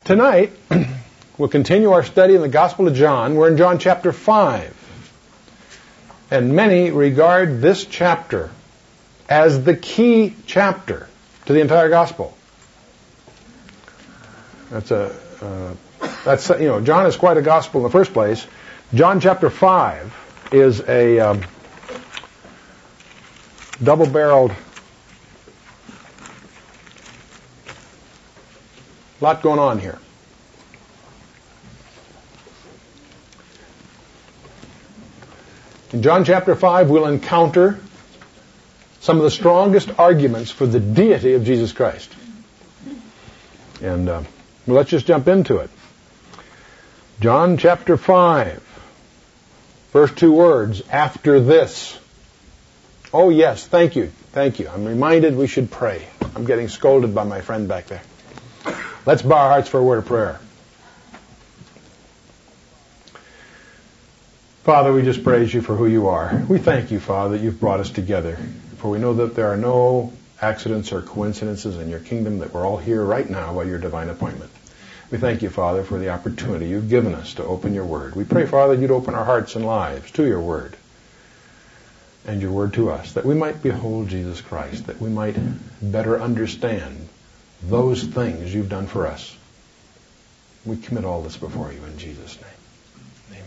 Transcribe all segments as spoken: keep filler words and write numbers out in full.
Tonight, we'll continue our study in the Gospel of John. We're in John chapter five. And many regard this chapter as the key chapter to the entire Gospel. That's a, uh, that's, you know, John is quite a Gospel in the first place. John chapter five is a um, double-barreled, lot going on here. In John chapter five, we'll encounter some of the strongest arguments for the deity of Jesus Christ. And uh, well, let's just jump into it. John chapter five, first two words, after this. Oh yes, thank you, thank you. I'm reminded we should pray. I'm getting scolded by my friend back there. Let's bow our hearts for a word of prayer. Father, we just praise you for who you are. We thank you, Father, that you've brought us together. For we know that there are no accidents or coincidences in your kingdom, that we're all here right now by your divine appointment. We thank you, Father, for the opportunity you've given us to open your word. We pray, Father, you'd open our hearts and lives to your word and your word to us, that we might behold Jesus Christ, that we might better understand those things you've done for us. We commit all this before you in Jesus' name.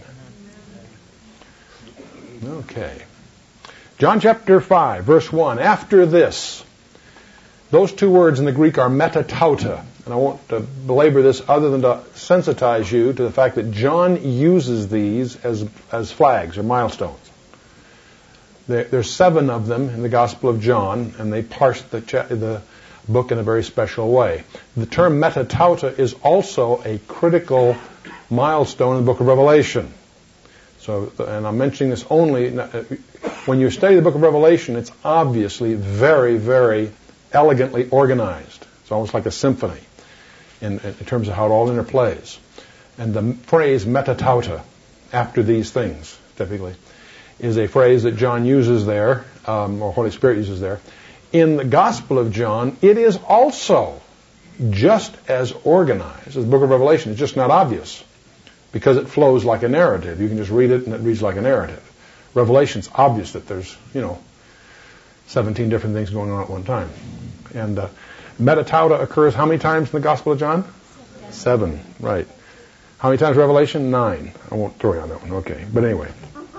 Amen. Okay. John chapter five, verse one. After this. Those two words in the Greek are metatauta. And I won't uh, belabor this other than to sensitize you to the fact that John uses these as, as flags or milestones. There, there's seven of them in the Gospel of John, and they parse the, cha- the book in a very special way. The term metatauta is also a critical milestone in the book of Revelation. So, and I'm mentioning this only, when you study the book of Revelation, it's obviously very, very elegantly organized. It's almost like a symphony in, in terms of how it all interplays. And the phrase metatauta, after these things, typically, is a phrase that John uses there, um, or Holy Spirit uses there. In the Gospel of John, it is also just as organized as the book of Revelation. It's just not obvious because it flows like a narrative. You can just read it and it reads like a narrative. Revelation's obvious that there's, you know, seventeen different things going on at one time. And uh, metatauta occurs how many times in the Gospel of John? Seven. Seven, right. How many times Revelation? Nine. I won't throw you on that one. Okay. But anyway.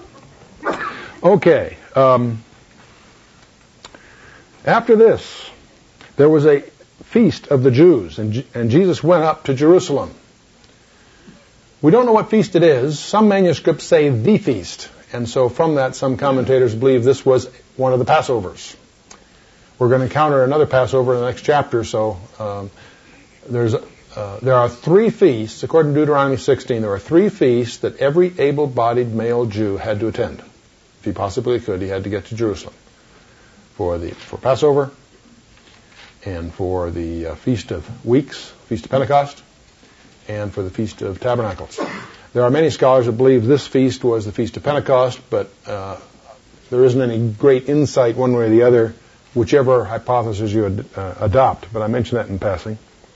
Okay. Um, After this, there was a feast of the Jews, and, G- and Jesus went up to Jerusalem. We don't know what feast it is. Some manuscripts say the feast, and so from that, some commentators believe this was one of the Passovers. We're going to encounter another Passover in the next chapter, so um, there's uh, there are three feasts, according to Deuteronomy sixteen, there are three feasts that every able-bodied male Jew had to attend. If he possibly could, he had to get to Jerusalem. For the for Passover, and for the uh, Feast of Weeks, Feast of Pentecost, and for the Feast of Tabernacles. There are many scholars that believe this feast was the Feast of Pentecost, but uh, there isn't any great insight one way or the other, whichever hypothesis you ad- uh, adopt. But I mentioned that in passing.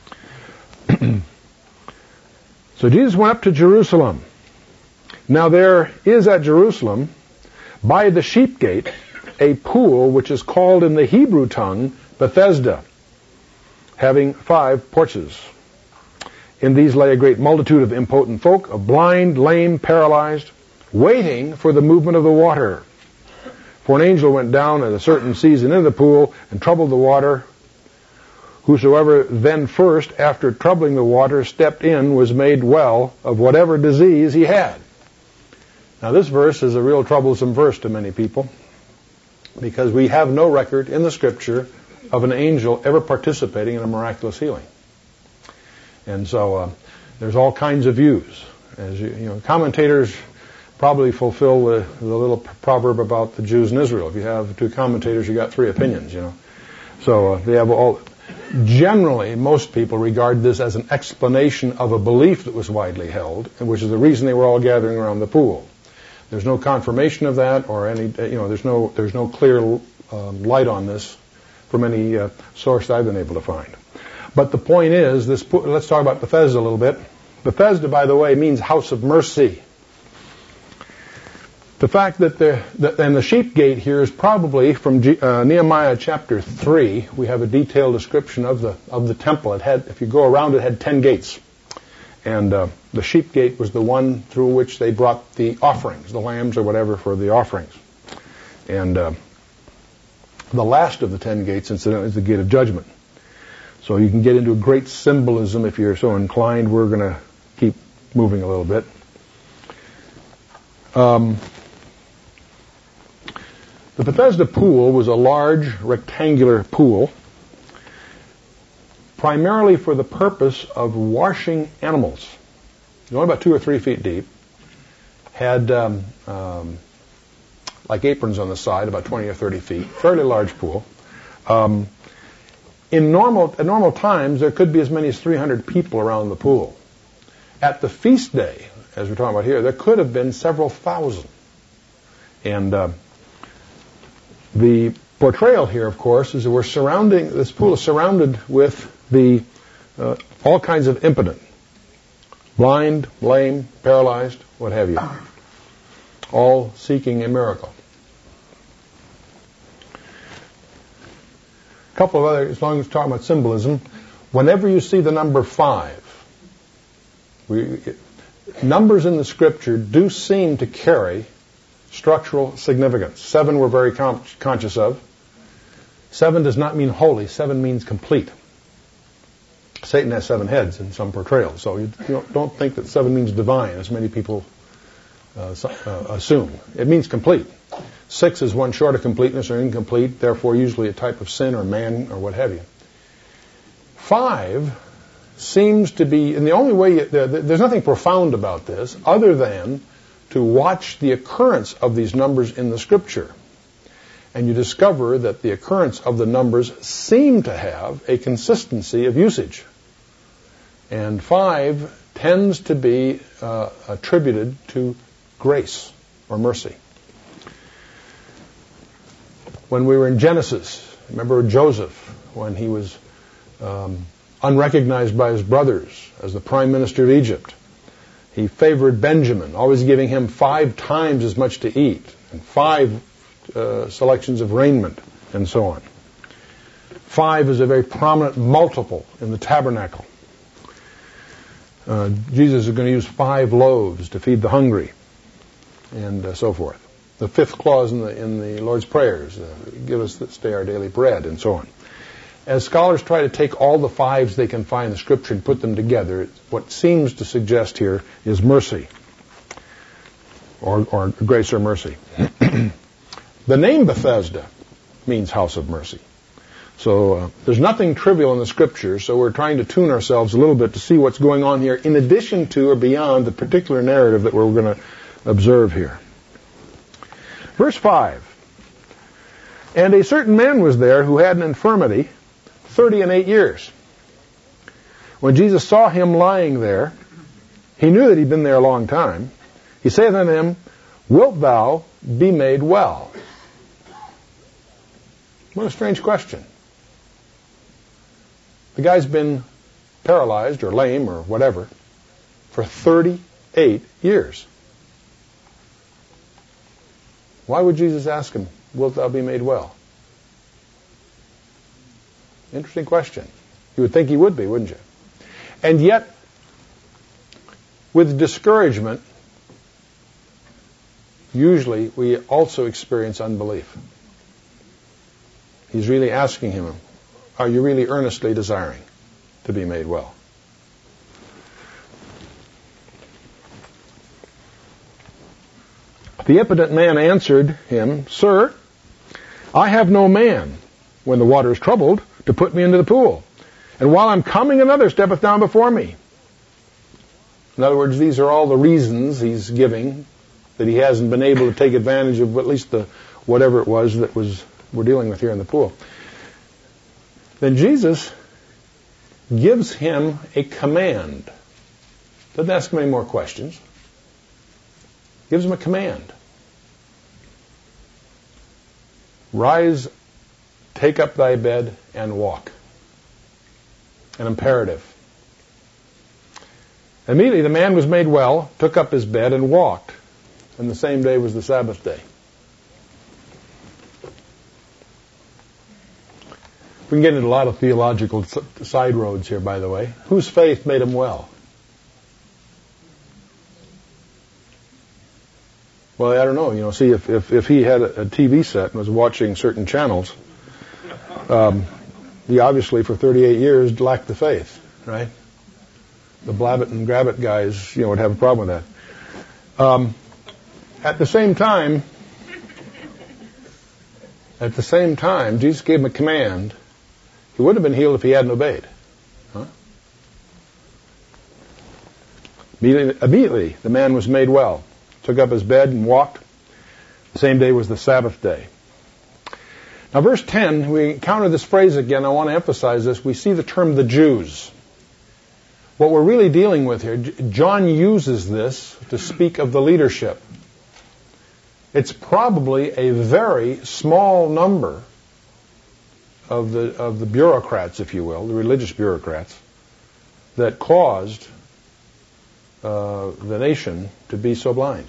So Jesus went up to Jerusalem. Now there is at Jerusalem, by the sheep gate, a pool which is called in the Hebrew tongue Bethesda, having five porches. In these lay a great multitude of impotent folk, of blind, lame, paralyzed, waiting for the movement of the water. For an angel went down at a certain season into the pool and troubled the water. Whosoever then first, after troubling the water, stepped in was made well of whatever disease he had. Now this verse is a real troublesome verse to many people, because we have no record in the Scripture of an angel ever participating in a miraculous healing. And so uh, there's all kinds of views. As you, you know, commentators probably fulfill the, the little proverb about the Jews in Israel. If you have two commentators, you got three opinions, you know. So uh, they have all... Generally, most people regard this as an explanation of a belief that was widely held, which is the reason they were all gathering around the pool. There's no confirmation of that, or any, you know, there's no there's no clear um, light on this from any uh, source that I've been able to find. But the point is, this. Let's talk about Bethesda a little bit. Bethesda, by the way, means house of mercy. The fact that the, the and the sheep gate here is probably from G, uh, Nehemiah chapter three. We have a detailed description of the of the temple. It had, if you go around, it had ten gates, and uh, the sheep gate was the one through which they brought the offerings, the lambs or whatever for the offerings. And uh, the last of the ten gates, incidentally, is the gate of judgment. So you can get into a great symbolism if you're so inclined. We're going to keep moving a little bit. Um, The Bethesda pool was a large rectangular pool, primarily for the purpose of washing animals. Only about two or three feet deep, had um, um, like aprons on the side, about twenty or thirty feet, fairly large pool. Um, in normal, at normal times, there could be as many as three hundred people around the pool. At the feast day, as we're talking about here, there could have been several thousand. And uh, the portrayal here, of course, is that we're surrounding, this pool is surrounded with the uh, all kinds of impotent, blind, lame, paralyzed, what have you, all seeking a miracle. A couple of other, as long as we're talking about symbolism, whenever you see the number five, we, numbers in the Scripture do seem to carry structural significance. Seven we're very com- conscious of. Seven does not mean holy. Seven means complete. Satan has seven heads in some portrayals, so you, you don't, don't think that seven means divine, as many people uh, uh, assume. It means complete. Six is one short of completeness or incomplete, therefore usually a type of sin or man or what have you. Five seems to be, and the only way, you, there, there's nothing profound about this other than to watch the occurrence of these numbers in the Scripture. And you discover that the occurrence of the numbers seem to have a consistency of usage. And five tends to be uh, attributed to grace or mercy. When we were in Genesis, remember Joseph, when he was um, unrecognized by his brothers as the prime minister of Egypt. He favored Benjamin, always giving him five times as much to eat, and five uh, selections of raiment, and so on. Five is a very prominent multiple in the tabernacle. Uh, Jesus is going to use five loaves to feed the hungry, and uh, so forth. The fifth clause in the in the Lord's prayers, uh, give us this day our daily bread, and so on. As scholars try to take all the fives they can find in the Scripture and put them together, what seems to suggest here is mercy, or, or grace or mercy. The name Bethesda means house of mercy. So uh, there's nothing trivial in the Scripture, so we're trying to tune ourselves a little bit to see what's going on here in addition to or beyond the particular narrative that we're going to observe here. Verse five. And a certain man was there who had an infirmity thirty and eight years. When Jesus saw him lying there, he knew that he'd been there a long time. He saith unto him, Wilt thou be made well? What a strange question. The guy's been paralyzed or lame or whatever for thirty-eight years. Why would Jesus ask him, Wilt thou be made well? Interesting question. You would think he would be, wouldn't you? And yet, with discouragement, usually we also experience unbelief. He's really asking him, are you really earnestly desiring to be made well? The impotent man answered him, Sir, I have no man, when the water is troubled, to put me into the pool. And while I'm coming, another steppeth down before me. In other words, these are all the reasons he's giving that he hasn't been able to take advantage of at least the whatever it was that was we're dealing with here in the pool. Then Jesus gives him a command. Doesn't ask him any more questions. Gives him a command. Rise, take up thy bed, and walk. an imperative. Immediately the man was made well, took up his bed, and walked. And the same day was the Sabbath day. We can get into a lot of theological side roads here, by the way. Whose faith made him well? Well, I don't know. You know, see, if, if, if he had a, a T V set and was watching certain channels, um, he obviously for thirty-eight years lacked the faith, right? The blab it and grab it guys, you know, would have a problem with that. Um, at the same time, at the same time, Jesus gave him a command. He wouldn't have been healed if he hadn't obeyed. Huh? Immediately, immediately, the man was made well, took up his bed and walked. The same day was the Sabbath day. Now, verse ten, we encounter this phrase again. I want to emphasize this. We see the term the Jews. What we're really dealing with here, John uses this to speak of the leadership. It's probably a very small number of the of the bureaucrats, if you will, the religious bureaucrats, that caused uh, the nation to be so blind.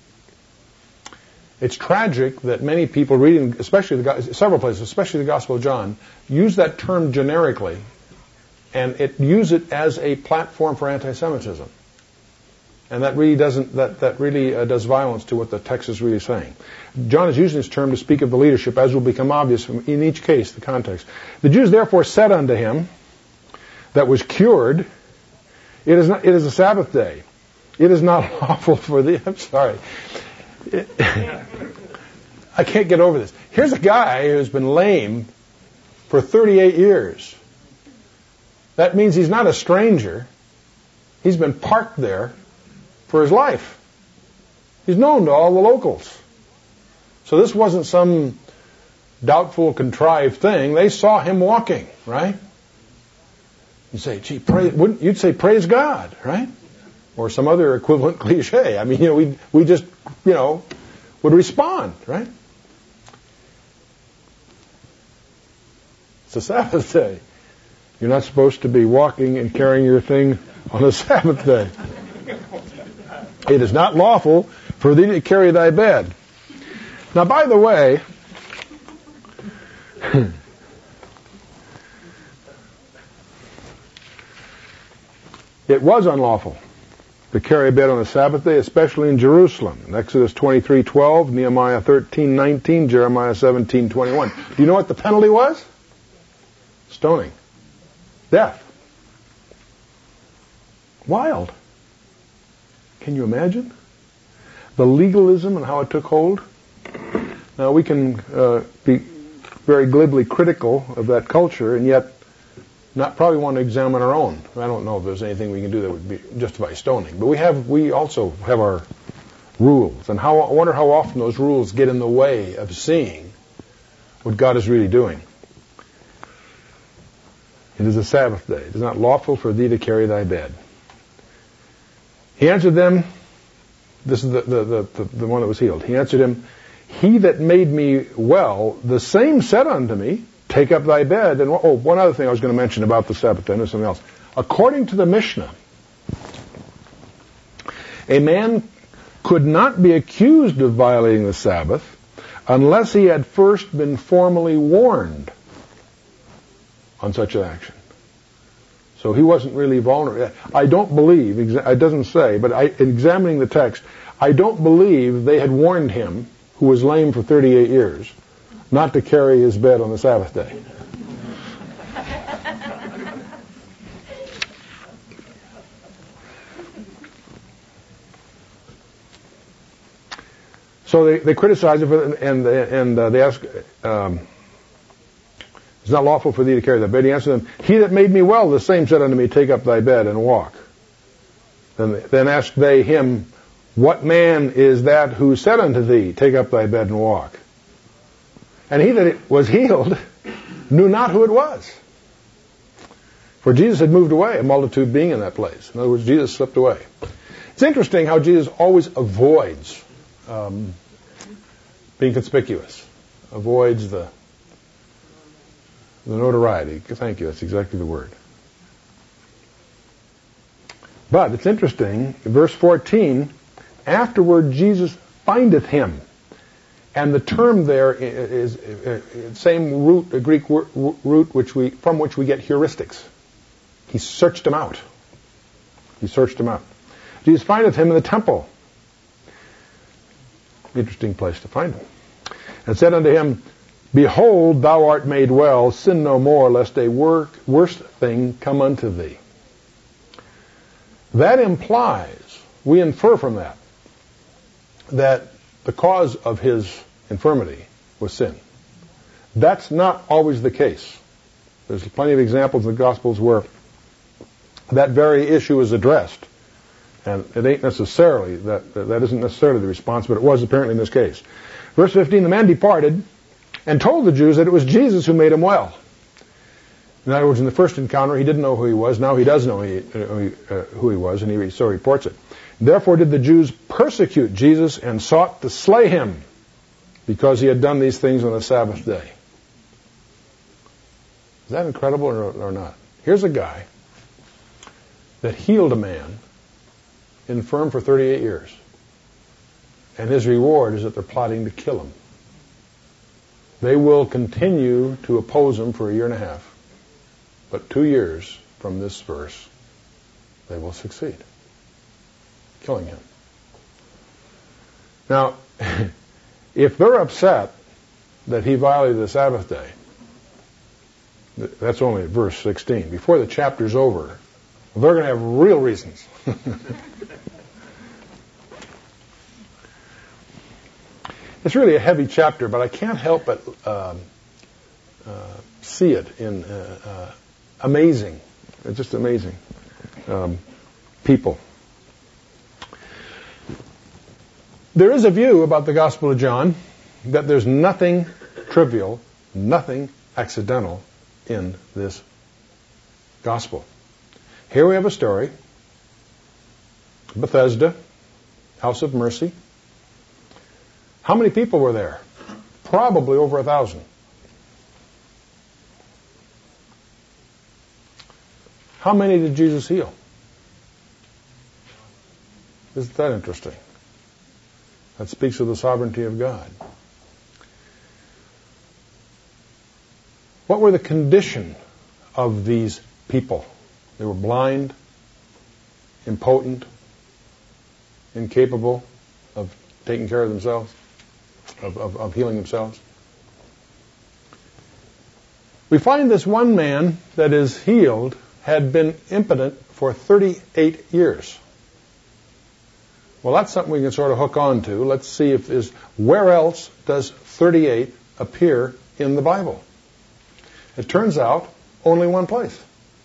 It's tragic that many people reading, especially the several places, especially the Gospel of John, use that term generically, and it use it as a platform for anti-Semitism. And that really doesn't that that really uh, does violence to what the text is really saying. John is using this term to speak of the leadership, as will become obvious in each case, the context. The Jews therefore said unto him that was cured, it is not, it is a Sabbath day. It is not lawful for thee. I'm sorry. It, I can't get over this. Here's a guy who's been lame for thirty-eight years. That means he's not a stranger. He's been parked there for his life. He's known to all the locals. So this wasn't some doubtful, contrived thing. They saw him walking, right? You say, gee, praise, wouldn't you'd say praise God, right? Or some other equivalent cliche. I mean, you know, we we just, you know, would respond, right? It's a Sabbath day. You're not supposed to be walking and carrying your thing on a Sabbath day. It is not lawful for thee to carry thy bed. Now, by the way, it was unlawful to carry a bed on the Sabbath day, especially in Jerusalem. In Exodus twenty-three twelve, Nehemiah thirteen nineteen, Jeremiah seventeen twenty-one. Do you know what the penalty was? Stoning. Death. Wild. Can you imagine the legalism and how it took hold? Now, we can uh, be very glibly critical of that culture and yet not probably want to examine our own. I don't know if there's anything we can do that would be justify stoning, but we have we also have our rules, and how I wonder how often those rules get in the way of seeing what God is really doing. It is a Sabbath day. It is not lawful for thee to carry thy bed. He answered them, this is the, the, the, the, the one that was healed. He answered him, he that made me well, the same said unto me, take up thy bed. And oh, one other thing I was going to mention about the Sabbath day, there's something else. According to the Mishnah, a man could not be accused of violating the Sabbath unless he had first been formally warned on such an action. So he wasn't really vulnerable. I don't believe, it doesn't say, but I, examining the text, I don't believe they had warned him, who was lame for thirty-eight years, not to carry his bed on the Sabbath day. So they, they criticize it, for, and, and uh, they ask, um, it's not lawful for thee to carry thy bed. He answered them, he that made me well, the same said unto me, take up thy bed and walk. Then, then asked they him, what man is that who said unto thee, take up thy bed and walk? And he that was healed knew not who it was. For Jesus had moved away, a multitude being in that place. In other words, Jesus slipped away. It's interesting how Jesus always avoids um, being conspicuous, avoids the the notoriety. Thank you, that's exactly the word. But it's interesting, verse fourteen, afterward Jesus findeth him. And the term there is, is same root, a Greek root which we, from which we get heuristics. He searched him out. He searched him out. Jesus findeth him in the temple. Interesting place to find him. And said unto him, Behold, thou art made well, sin no more, lest a work, worse thing come unto thee. That implies, we infer from that, that the cause of his infirmity was sin. That's not always the case. There's plenty of examples in the Gospels where that very issue is addressed. And it ain't necessarily, that, that isn't necessarily the response, but it was apparently in this case. Verse fifteen, the man departed and told the Jews that it was Jesus who made him well. In other words, in the first encounter, he didn't know who he was. Now he does know he, uh, who he was, and he so reports it. Therefore did the Jews persecute Jesus and sought to slay him because he had done these things on the Sabbath day. Is that incredible or, or not? Here's a guy that healed a man infirm for thirty-eight years. And his reward is that they're plotting to kill him. They will continue to oppose him for a year and a half. But two years from this verse, they will succeed, killing him. Now, if they're upset that he violated the Sabbath day, that's only verse sixteen. Before the chapter's over, they're going to have real reasons. It's really a heavy chapter, but I can't help but um, uh, see it in uh, uh, amazing, it's just amazing um, people. There is a view about the Gospel of John that there's nothing trivial, nothing accidental in this Gospel. Here we have a story, Bethesda, House of Mercy. How many people were there? Probably over a thousand. How many did Jesus heal? Isn't that interesting? That speaks of the sovereignty of God. What were the condition of these people? They were blind, impotent, incapable of taking care of themselves, of, of, of healing themselves. We find this one man that is healed had been impotent for thirty-eight years. Well, that's something we can sort of hook on to. Let's see if is where else does thirty-eight appear in the Bible? It turns out only one place.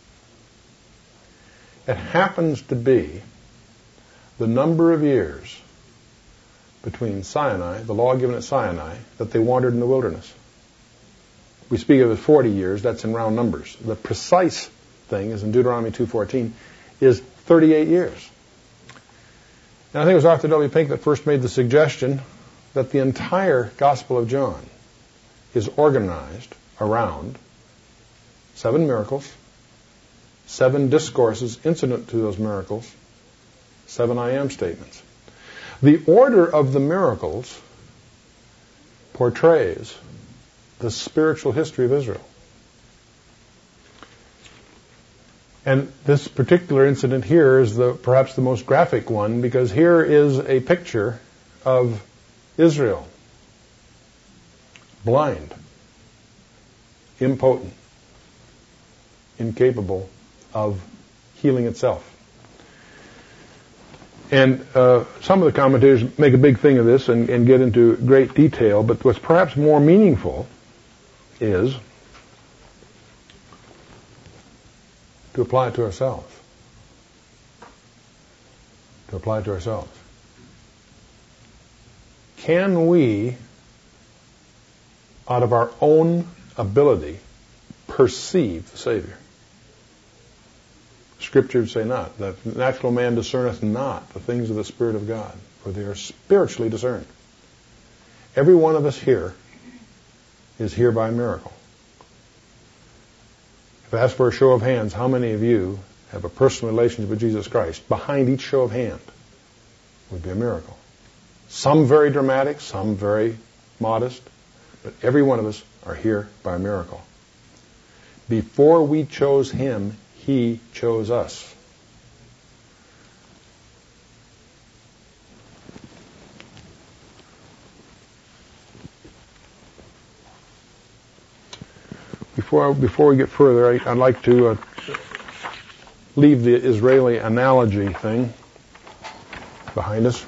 It happens to be the number of years between Sinai, the law given at Sinai, that they wandered in the wilderness. We speak of it as forty years, that's in round numbers. The precise thing is in Deuteronomy two fourteen, is thirty-eight years. And I think it was Arthur W. Pink that first made the suggestion that the entire Gospel of John is organized around seven miracles, seven discourses incident to those miracles, seven I am statements. The order of the miracles portrays the spiritual history of Israel. And this particular incident here is the perhaps the most graphic one, because here is a picture of Israel. Blind, impotent, incapable of healing itself. And uh, some of the commentators make a big thing of this and, and get into great detail, but what's perhaps more meaningful is to apply it to ourselves. To apply it to ourselves. Can we, out of our own ability, perceive the Savior? Scriptures say not. The natural man discerneth not the things of the Spirit of God, for they are spiritually discerned. Every one of us here is here by miracle. If I ask for a show of hands, how many of you have a personal relationship with Jesus Christ, behind each show of hand would be a miracle. Some very dramatic, some very modest, but every one of us are here by a miracle. Before we chose Him, He chose us. Before, before we get further, I, I'd like to uh, leave the Israeli analogy thing behind us.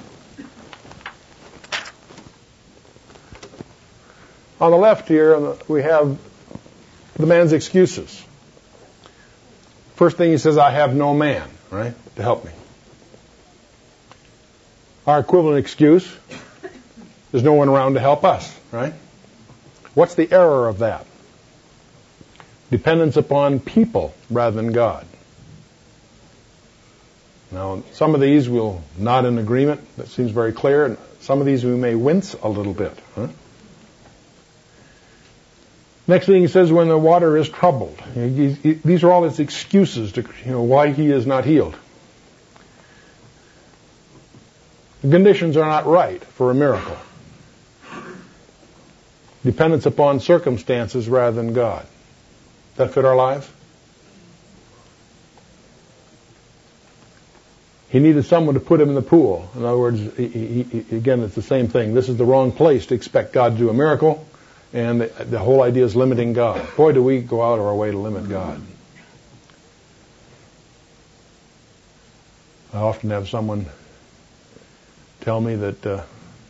On the left here, we have the man's excuses. First thing he says, I have no man, right, to help me. Our equivalent excuse, there's no one around to help us, right? What's the error of that? Dependence upon people rather than God. Now, some of these we'll nod in agreement. That seems very clear. And some of these we may wince a little bit. Huh? Next thing he says, when the water is troubled. He, he, these are all his excuses to, you know, why he is not healed. The conditions are not right for a miracle. Dependence upon circumstances rather than God. Does that fit our lives? He needed someone to put him in the pool. In other words, he, he, he, again, it's the same thing. This is the wrong place to expect God to do a miracle, and the, the whole idea is limiting God. Boy, do we go out of our way to limit God. I often have someone tell me that uh,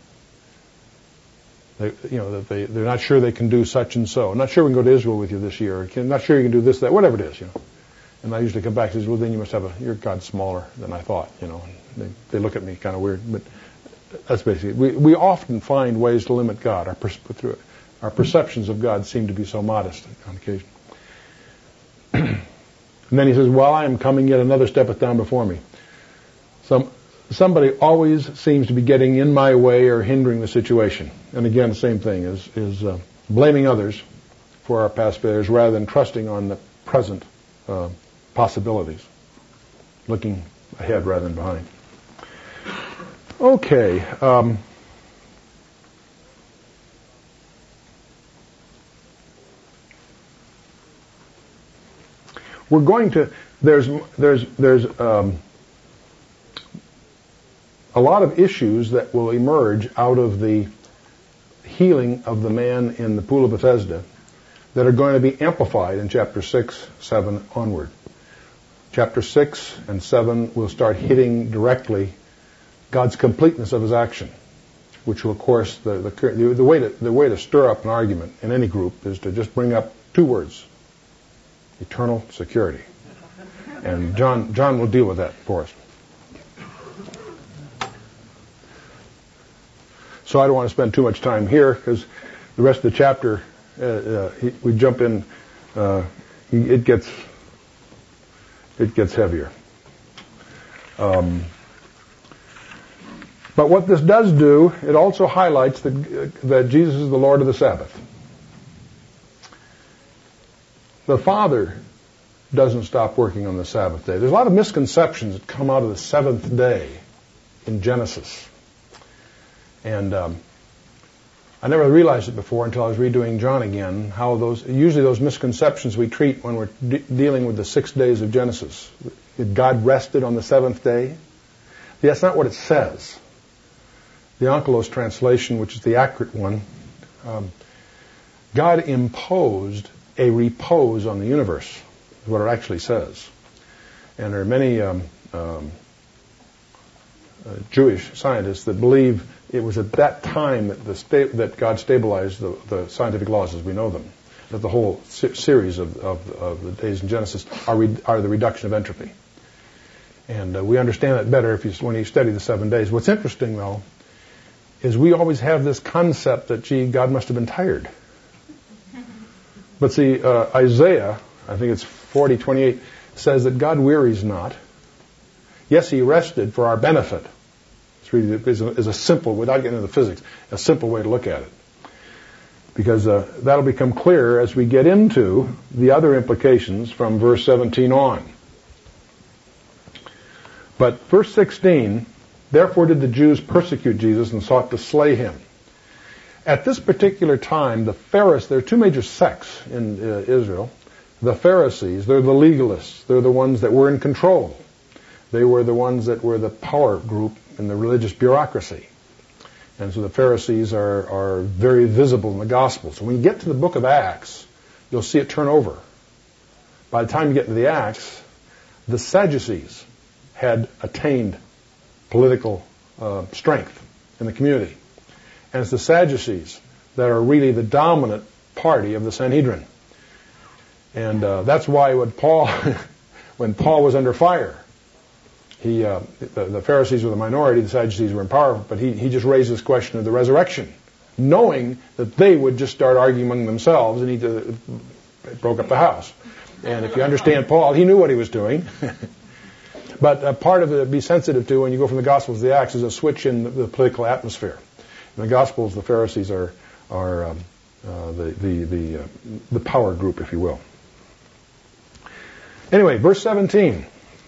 they, you know, that they they're not sure they can do such and so. I'm not sure we can go to Israel with you this year. I'm not sure you can do this, that, whatever it is, you know. And I usually come back and say, well, then you must have a, your God's smaller than I thought, you know. And they, they look at me kind of weird, but that's basically, we, we often find ways to limit God. Our, through, our perceptions of God seem to be so modest on occasion. And then he says, well, I am coming, yet another steppeth down before me. Some, somebody always seems to be getting in my way or hindering the situation. And again, the same thing is, is uh, blaming others for our past failures rather than trusting on the present uh, possibilities, looking ahead rather than behind. Okay. Um, we're going to. There's there's there's um, a lot of issues that will emerge out of the healing of the man in the pool of Bethesda that are going to be amplified in chapter six, seven onward. Chapter six and seven will start hitting directly God's completeness of His action, which will, of course, the, the, the, way to, the way to stir up an argument in any group is to just bring up two words: eternal security. And John, John will deal with that for us. So I don't want to spend too much time here because the rest of the chapter, uh, uh, we jump in, uh, it gets... it gets heavier. Um, but what this does do, it also highlights that, uh, that Jesus is the Lord of the Sabbath. The Father doesn't stop working on the Sabbath day. There's a lot of misconceptions that come out of the seventh day in Genesis. And um, I never realized it before until I was redoing John again, how those, usually those misconceptions we treat when we're de- dealing with the six days of Genesis. That God rested on the seventh day. That's not what it says. The Onkelos translation, which is the accurate one, um, God imposed a repose on the universe, is what it actually says. And there are many um, um, uh, Jewish scientists that believe it was at that time that the sta- that God stabilized the, the scientific laws as we know them. That the whole se- series of, of, of the days in Genesis are, re- are the reduction of entropy. And uh, we understand that better if you, when you study the seven days. What's interesting, though, is we always have this concept that, gee, God must have been tired. But see, uh, Isaiah, I think it's forty twenty-eight, says that God wearies not. Yes, He rested for our benefit. Is a, is a simple, without getting into the physics, a simple way to look at it. Because uh, that'll become clear as we get into the other implications from verse seventeen on. But verse sixteen, therefore did the Jews persecute Jesus and sought to slay him. At this particular time, the Pharisees, there are two major sects in uh, Israel. The Pharisees, they're the legalists. They're the ones that were in control. They were the ones that were the power group in the religious bureaucracy. And so the Pharisees are, are very visible in the Gospels. So when you get to the book of Acts, you'll see it turn over. By the time you get to the Acts, the Sadducees had attained political uh, strength in the community. And it's the Sadducees that are really the dominant party of the Sanhedrin. And uh, that's why when Paul, when Paul was under fire, he, uh, the, the Pharisees were the minority, the Sadducees were in power, but he, he just raised this question of the resurrection, knowing that they would just start arguing among themselves, and he uh, broke up the house. And if you understand Paul, he knew what he was doing. But uh, part of it to be sensitive to when you go from the Gospels to the Acts is a switch in the, the political atmosphere. In the Gospels, the Pharisees are are um, uh, the the the, uh, the power group, if you will. Anyway, verse seventeen.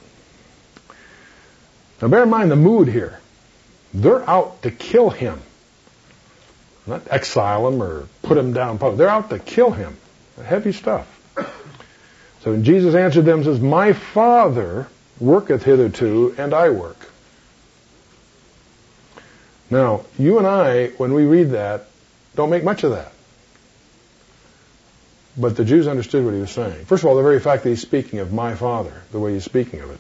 Now bear in mind the mood here. They're out to kill him. Not exile him or put him down. They're out to kill him. Heavy stuff. So when Jesus answered them and says, my Father worketh hitherto, and I work. Now, you and I, when we read that, don't make much of that. But the Jews understood what he was saying. First of all, the very fact that he's speaking of my Father, the way he's speaking of it.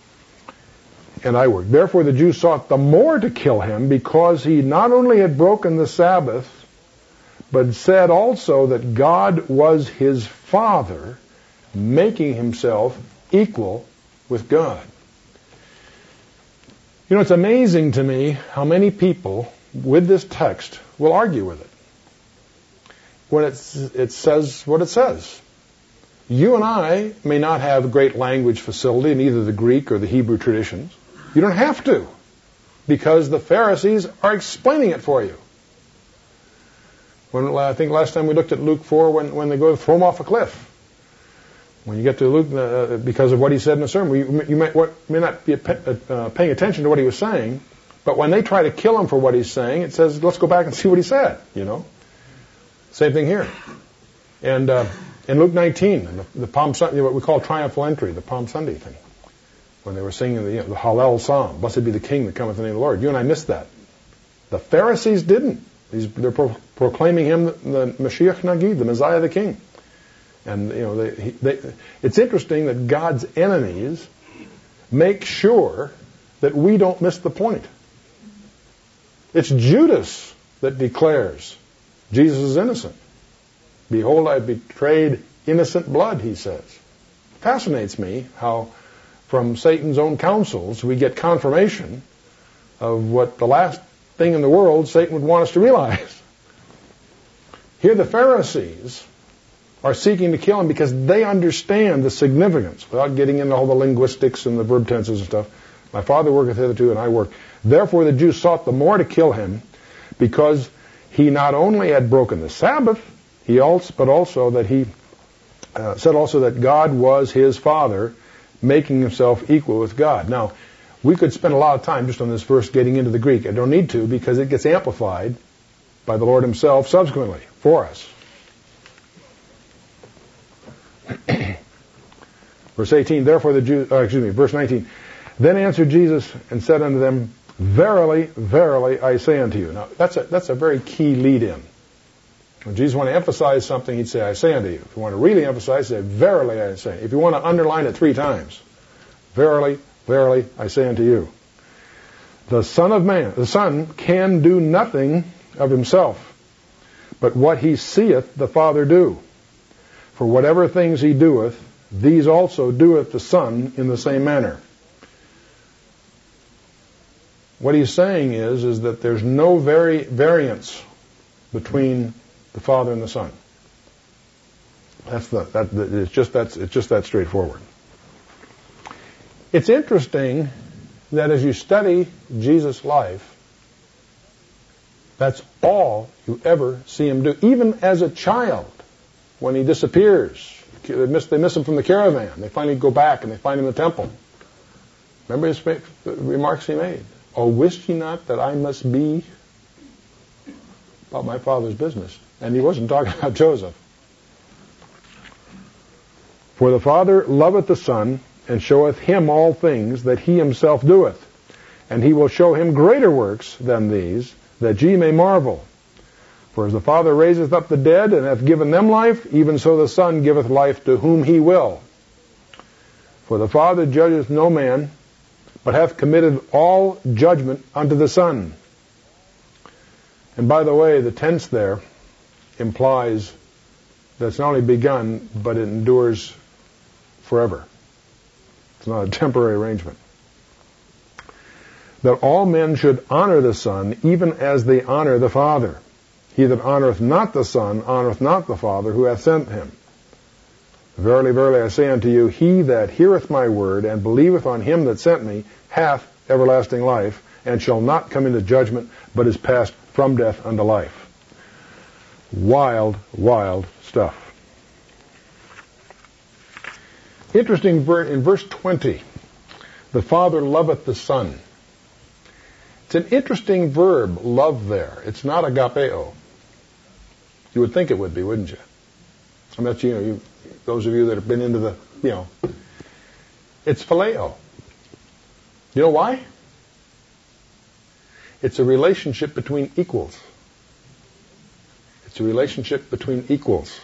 And I work. Therefore the Jews sought the more to kill him, because he not only had broken the Sabbath, but said also that God was his Father, making himself equal with God. You know, it's amazing to me how many people with this text will argue with it when it's, it says what it says. You and I may not have great language facility in either the Greek or the Hebrew traditions. You don't have to, because the Pharisees are explaining it for you. When I think last time we looked at Luke four, when, when they go to throw him off a cliff. When you get to Luke, uh, because of what he said in the sermon, you, you may, what, may not be uh, paying attention to what he was saying, but when they try to kill him for what he's saying, it says, let's go back and see what he said, you know. Same thing here. And uh, in Luke nineteen, the, the Palm Sunday, what we call triumphal entry, the Palm Sunday thing, when they were singing the, you know, the Hallel Psalm, blessed be the King that cometh in the name of the Lord. You and I missed that. The Pharisees didn't. These, they're pro- proclaiming him the, the Mashiach Nagid, the Messiah, the King. And, you know, they, they, it's interesting that God's enemies make sure that we don't miss the point. It's Judas that declares Jesus is innocent. Behold, I betrayed innocent blood, he says. Fascinates me how from Satan's own counsels we get confirmation of what the last thing in the world Satan would want us to realize. Here the Pharisees are seeking to kill him because they understand the significance, without getting into all the linguistics and the verb tenses and stuff. My Father worketh hitherto, and I work. Therefore the Jews sought the more to kill him, because he not only had broken the Sabbath, he also, but also that he uh, said also that God was his Father, making himself equal with God. Now, we could spend a lot of time just on this verse getting into the Greek. I don't need to, because it gets amplified by the Lord himself subsequently for us. Verse eighteen, therefore the Jews, uh, excuse me, verse nineteen. Then answered Jesus and said unto them, verily, verily, I say unto you. Now, that's a, that's a very key lead-in. When Jesus wanted to emphasize something, he'd say, I say unto you. If you want to really emphasize, say, verily, I say. If you want to underline it three times, verily, verily, I say unto you. The Son of Man, the Son can do nothing of himself, but what he seeth the Father do. For whatever things he doeth, these also doeth the Son in the same manner. What he's saying is, is that there's no vari- variance between the Father and the Son. That's the, that, it's just that's it's just that straightforward. It's interesting that as you study Jesus' life, that's all you ever see him do. Even as a child, when he disappears, they miss, they miss him from the caravan. They finally go back and they find him in the temple. Remember his remarks he made? Oh, wist ye not that I must be about my Father's business? And he wasn't talking about Joseph. For the Father loveth the Son, and showeth him all things that he himself doeth. And he will show him greater works than these, that ye may marvel. For as the Father raiseth up the dead, and hath given them life, even so the Son giveth life to whom he will. For the Father judgeth no man, but hath committed all judgment unto the Son. And by the way, the tense there implies that it's not only begun, but it endures forever. It's not a temporary arrangement. That all men should honor the Son, even as they honor the Father. He that honoreth not the Son honoreth not the Father who hath sent him. Verily, verily, I say unto you, he that heareth my word, and believeth on him that sent me, hath everlasting life, and shall not come into judgment, but is passed from death unto life. Wild, wild stuff. Interesting, in verse twenty, the Father loveth the Son. It's an interesting verb, love there. It's not agapeo. You would think it would be, wouldn't you? I mean, that's, you know, you, those of you that have been into the, you know, it's phileo. You know why? It's a relationship between equals. It's a relationship between equals.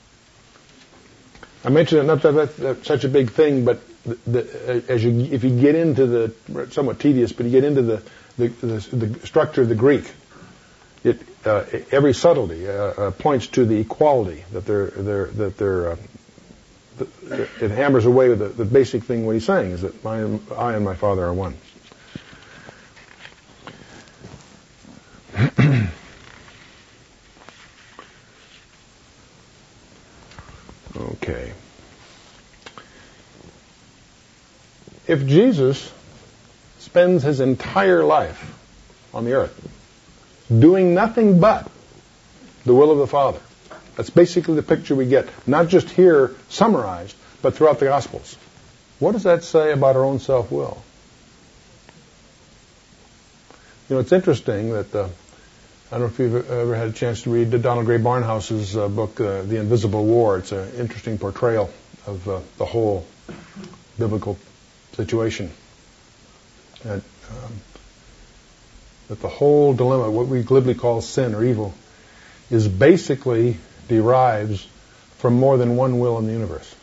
I mentioned it, not that that's such a big thing, but the, the, as you, if you get into the, somewhat tedious, but you get into the, the, the, the structure of the Greek, it, uh, every subtlety uh, uh, points to the equality that they're, they're, that they're, uh, it hammers away with the, the basic thing what he's saying is that my, I and my Father are one. Okay. If Jesus spends his entire life on the earth doing nothing but the will of the Father, that's basically the picture we get, not just here summarized, but throughout the Gospels. What does that say about our own self-will? You know, it's interesting that, uh, I don't know if you've ever had a chance to read Donald Gray Barnhouse's uh, book, uh, The Invisible War. It's an interesting portrayal of uh, the whole biblical situation. That, um, that the whole dilemma, what we glibly call sin or evil, is basically derives from more than one will in the universe.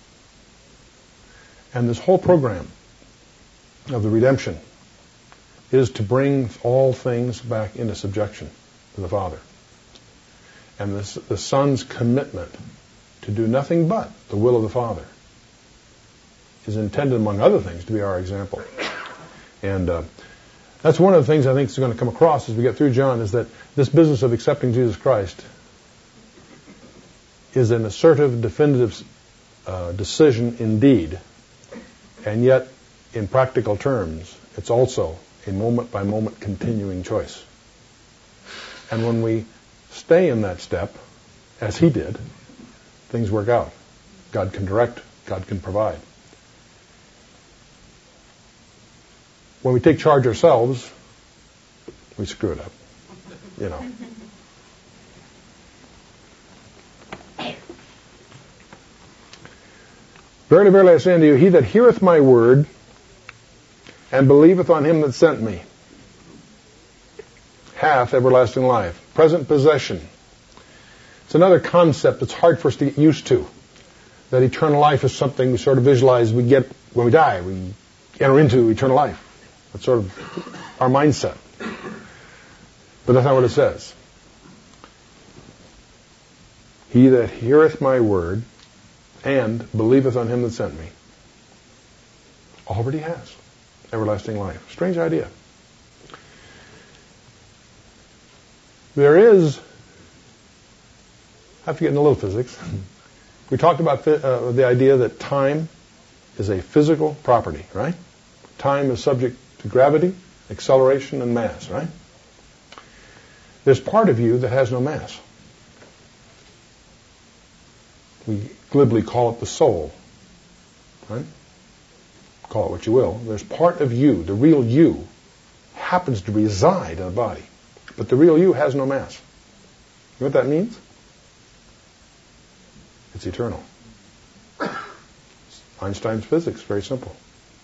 And this whole program of the redemption is to bring all things back into subjection to the Father. And this, the Son's commitment to do nothing but the will of the Father is intended, among other things, to be our example. And uh, that's one of the things I think is going to come across as we get through John, is that this business of accepting Jesus Christ is an assertive, definitive uh, decision indeed, and yet, in practical terms, it's also a moment-by-moment continuing choice. And when we stay in that step, as he did, things work out. God can direct, God can provide. When we take charge ourselves, we screw it up, you know. Verily, verily, I say unto you, he that heareth my word and believeth on him that sent me hath everlasting life. Present possession. It's another concept that's hard for us to get used to. That eternal life is something we sort of visualize we get when we die. We enter into eternal life. That's sort of our mindset. But that's not what it says. He that heareth my word and believeth on him that sent me already has everlasting life. Strange idea. There is, I have to get into a little physics. We talked about uh, the idea that time is a physical property, right? Time is subject to gravity, acceleration, and mass, right? There's part of you that has no mass. We glibly call it the soul, right? call it what you will, there's part of you, the real you, happens to reside in a body. But the real you has no mass. You know what that means? It's eternal. Einstein's physics, very simple.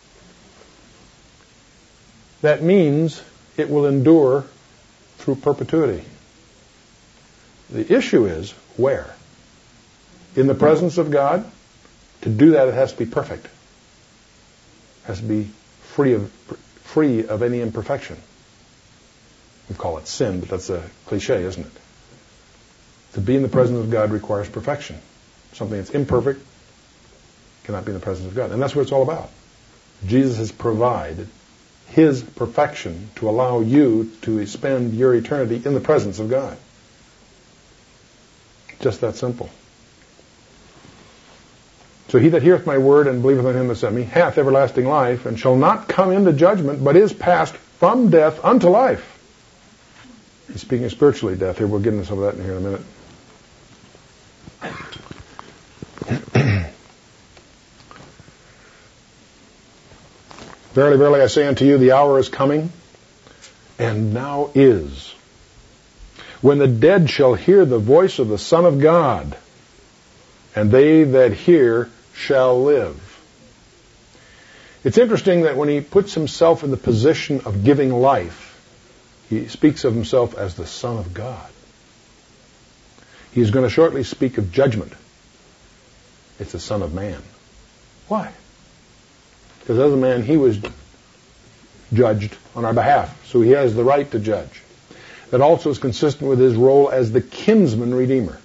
That means it will endure through perpetuity. The issue is where? In the presence of God? To do that, it has to be perfect. It has to be free of free of any imperfection. We call it sin, but that's a cliche, isn't it? To be in the presence of God requires perfection. Something that's imperfect cannot be in the presence of God. And that's what it's all about. Jesus has provided His perfection to allow you to spend your eternity in the presence of God. Just that simple. So he that heareth my word and believeth on him that sent me hath everlasting life, and shall not come into judgment, but is passed from death unto life. He's speaking of spiritually death here. We'll get into some of that in here in a minute. Verily, verily, I say unto you, the hour is coming, and now is, when the dead shall hear the voice of the Son of God, and they that hear shall live. It's interesting that when he puts himself in the position of giving life, he speaks of himself as the Son of God. He's going to shortly speak of judgment. It's the Son of Man. Why? Because as a man, he was judged on our behalf, so he has the right to judge. That also is consistent with his role as the kinsman redeemer.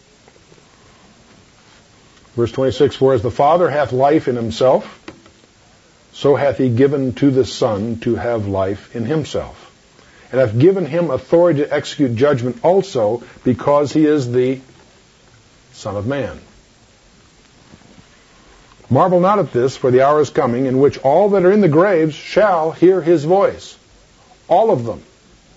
Verse twenty-six, for as the Father hath life in himself, so hath he given to the Son to have life in himself, and hath given him authority to execute judgment also, because he is the Son of Man. Marvel not at this, for the hour is coming, in which all that are in the graves shall hear his voice. All of them.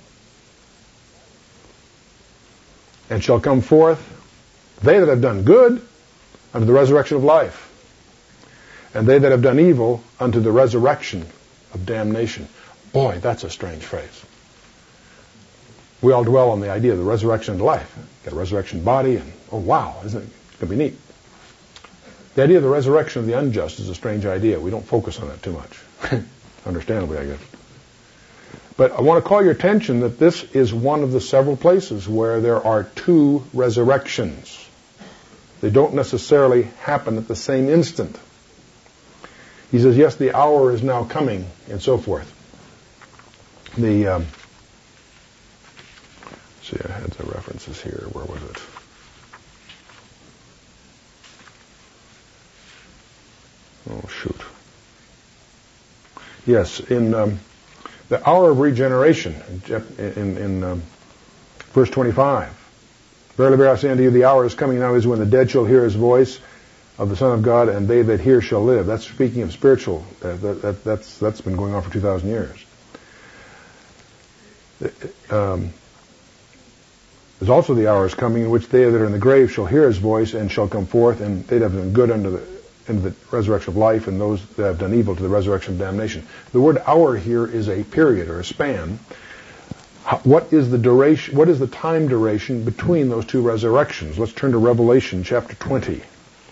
And shall come forth, they that have done good, unto the resurrection of life, and they that have done evil, unto the resurrection of damnation. Boy, that's a strange phrase. We all dwell on the idea of the resurrection of life. Got a resurrection body, and oh wow, isn't it? It's going to be neat. The idea of the resurrection of the unjust is a strange idea. We don't focus on that too much. Understandably, I guess. But I want to call your attention that this is one of the several places where there are two resurrections. They don't necessarily happen at the same instant. He says, yes, the hour is now coming, and so forth. The, um, see, I had the references here. Where was it? Oh, shoot. Yes, in um, the hour of regeneration, in, in, in um, verse twenty-five. Verily, verily, I say unto you, the hour is coming now is when the dead shall hear his voice of the Son of God, and they that hear shall live. That's speaking of spiritual. Uh, that, that, that's, that's been going on for two thousand years. Um, there's also the hour is coming in which they that are in the grave shall hear his voice and shall come forth, and they that have done good unto the into the resurrection of life, and those that have done evil to the resurrection of damnation. The word hour here is a period or a span. What is the duration? What is the time duration between those two resurrections? Let's turn to Revelation chapter twenty.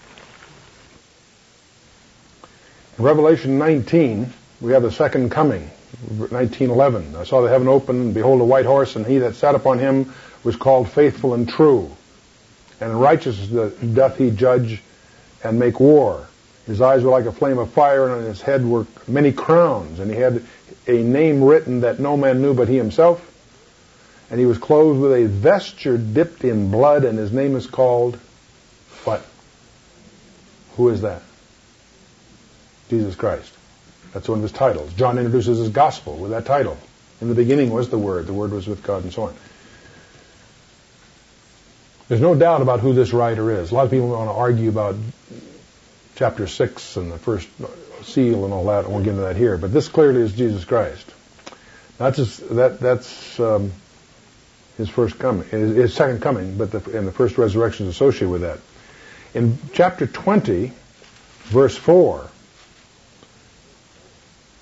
In Revelation nineteen, we have the second coming. nineteen eleven. I saw the heaven open, and behold a white horse, and he that sat upon him was called Faithful and True. And in righteousness doth he judge and make war. His eyes were like a flame of fire, and on his head were many crowns, and he had a name written that no man knew but he himself. And he was clothed with a vesture dipped in blood, and his name is called what? Who is that? Jesus Christ. That's one of his titles. John introduces his gospel with that title. In the beginning was the Word. The Word was with God, and so on. There's no doubt about who this writer is. A lot of people want to argue about chapter six and the first seal and all that. I won't get into that here. But this clearly is Jesus Christ. That's his, that, that's um, his first coming, his, his second coming, but the, and the first resurrection is associated with that. In chapter twenty, verse four,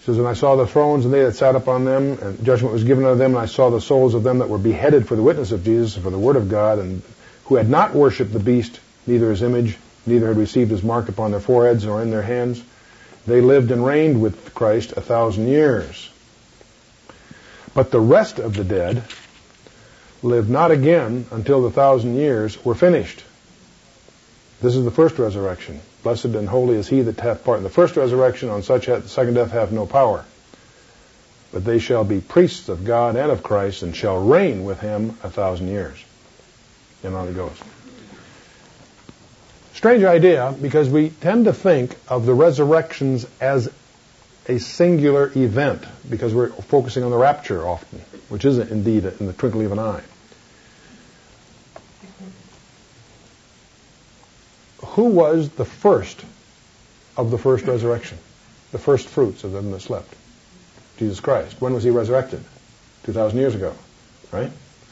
says, and I saw the thrones and they that sat upon them, and judgment was given unto them, and I saw the souls of them that were beheaded for the witness of Jesus and for the word of God, and who had not worshipped the beast, neither his image, neither had received his mark upon their foreheads nor in their hands. They lived and reigned with Christ a thousand years. But the rest of the dead lived not again until the thousand years were finished. This is the first resurrection. Blessed and holy is he that hath part in the first resurrection. On such hath the second death have no power. But they shall be priests of God and of Christ, and shall reign with him a thousand years. And on it goes. Strange idea, because we tend to think of the resurrections as a singular event, because we're focusing on the rapture often, which is indeed in the twinkling of an eye. Who was the first of the first resurrection? The first fruits of them that slept? Jesus Christ. When was he resurrected? two thousand years ago, right?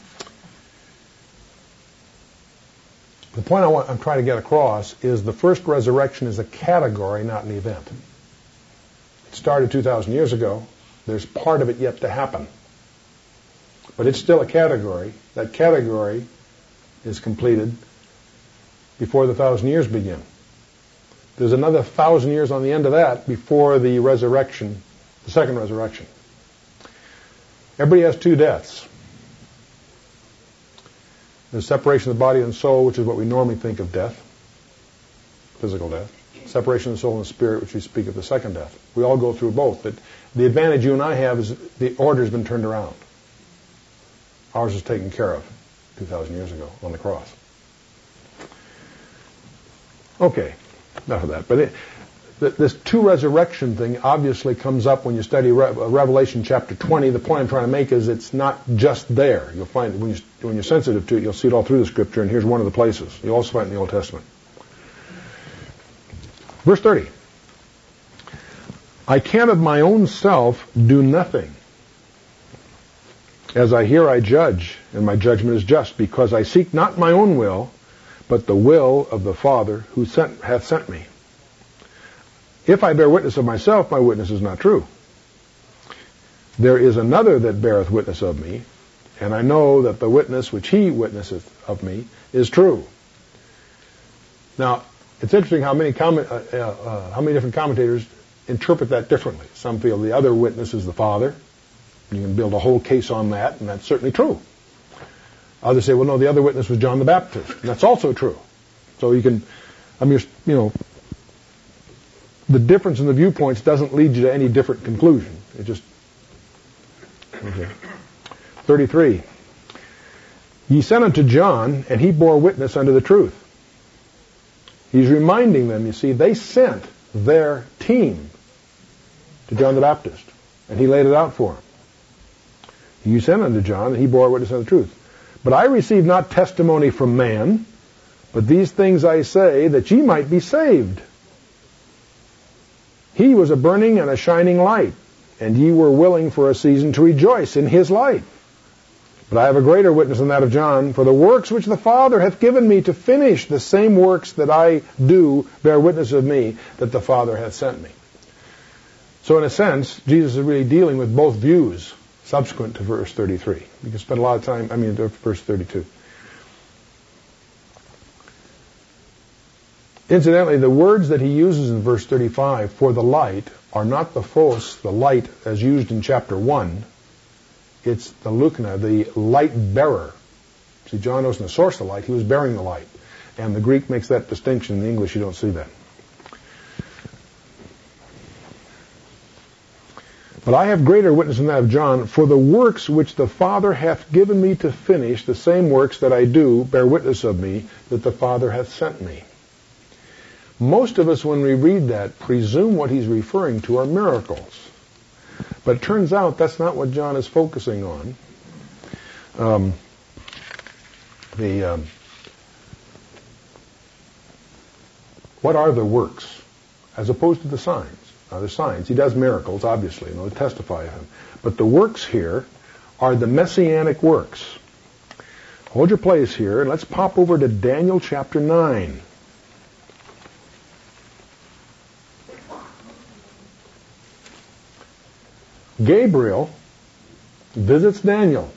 The point I want, I'm trying to get across is the first resurrection is a category, not an event. It started two thousand years ago. There's part of it yet to happen. But it's still a category. That category is completed before the thousand years begin. There's another thousand years on the end of that before the resurrection, the second resurrection. Everybody has two deaths. There's separation of the body and soul, which is what we normally think of death, physical death. Separation of the soul and the spirit, which we speak of the second death. We all go through both. But the advantage you and I have is the order's been turned around. Ours was taken care of two thousand years ago on the cross. Okay, enough of that. But it, this two resurrection thing obviously comes up when you study Re- Revelation chapter twenty. The point I'm trying to make is it's not just there. You'll find it when, you, when you're sensitive to it, you'll see it all through the Scripture, and here's one of the places. You'll also find it in the Old Testament. Verse thirty. I can of my own self do nothing. As I hear, I judge, and my judgment is just, because I seek not my own will, but the will of the Father who sent, hath sent me. If I bear witness of myself, my witness is not true. There is another that beareth witness of me, and I know that the witness which he witnesseth of me is true. Now, it's interesting how many comment, uh, uh, how many different commentators interpret that differently. Some feel the other witness is the Father. You can build a whole case on that, and that's certainly true. Others say, well, no, the other witness was John the Baptist, and that's also true. So you can, I mean, you know, the difference in the viewpoints doesn't lead you to any different conclusion. It just, okay. thirty-three. Ye sent unto John, and he bore witness unto the truth. He's reminding them, you see, they sent their team to John the Baptist, and he laid it out for them. You sent unto John, and he bore witness unto the truth. But I receive not testimony from man, but these things I say, that ye might be saved. He was a burning and a shining light, and ye were willing for a season to rejoice in his light. But I have a greater witness than that of John, for the works which the Father hath given me to finish, the same works that I do bear witness of me, that the Father hath sent me. So in a sense, Jesus is really dealing with both views subsequent to verse thirty-three. You can spend a lot of time, I mean, verse thirty-two. Incidentally, the words that he uses in verse thirty-five for the light are not the phos, the light as used in chapter one. It's the lukna, the light bearer. See, John wasn't the source of the light, he was bearing the light. And the Greek makes that distinction. In the English, you don't see that. But I have greater witness than that of John, for the works which the Father hath given me to finish, the same works that I do, bear witness of me, that the Father hath sent me. Most of us, when we read that, presume what he's referring to are miracles. But it turns out that's not what John is focusing on. Um, the um, what are the works, as opposed to the signs? Now, the signs, he does miracles, obviously, and they'll testify of him. But the works here are the messianic works. Hold your place here, and let's pop over to Daniel chapter nine. Gabriel visits Daniel.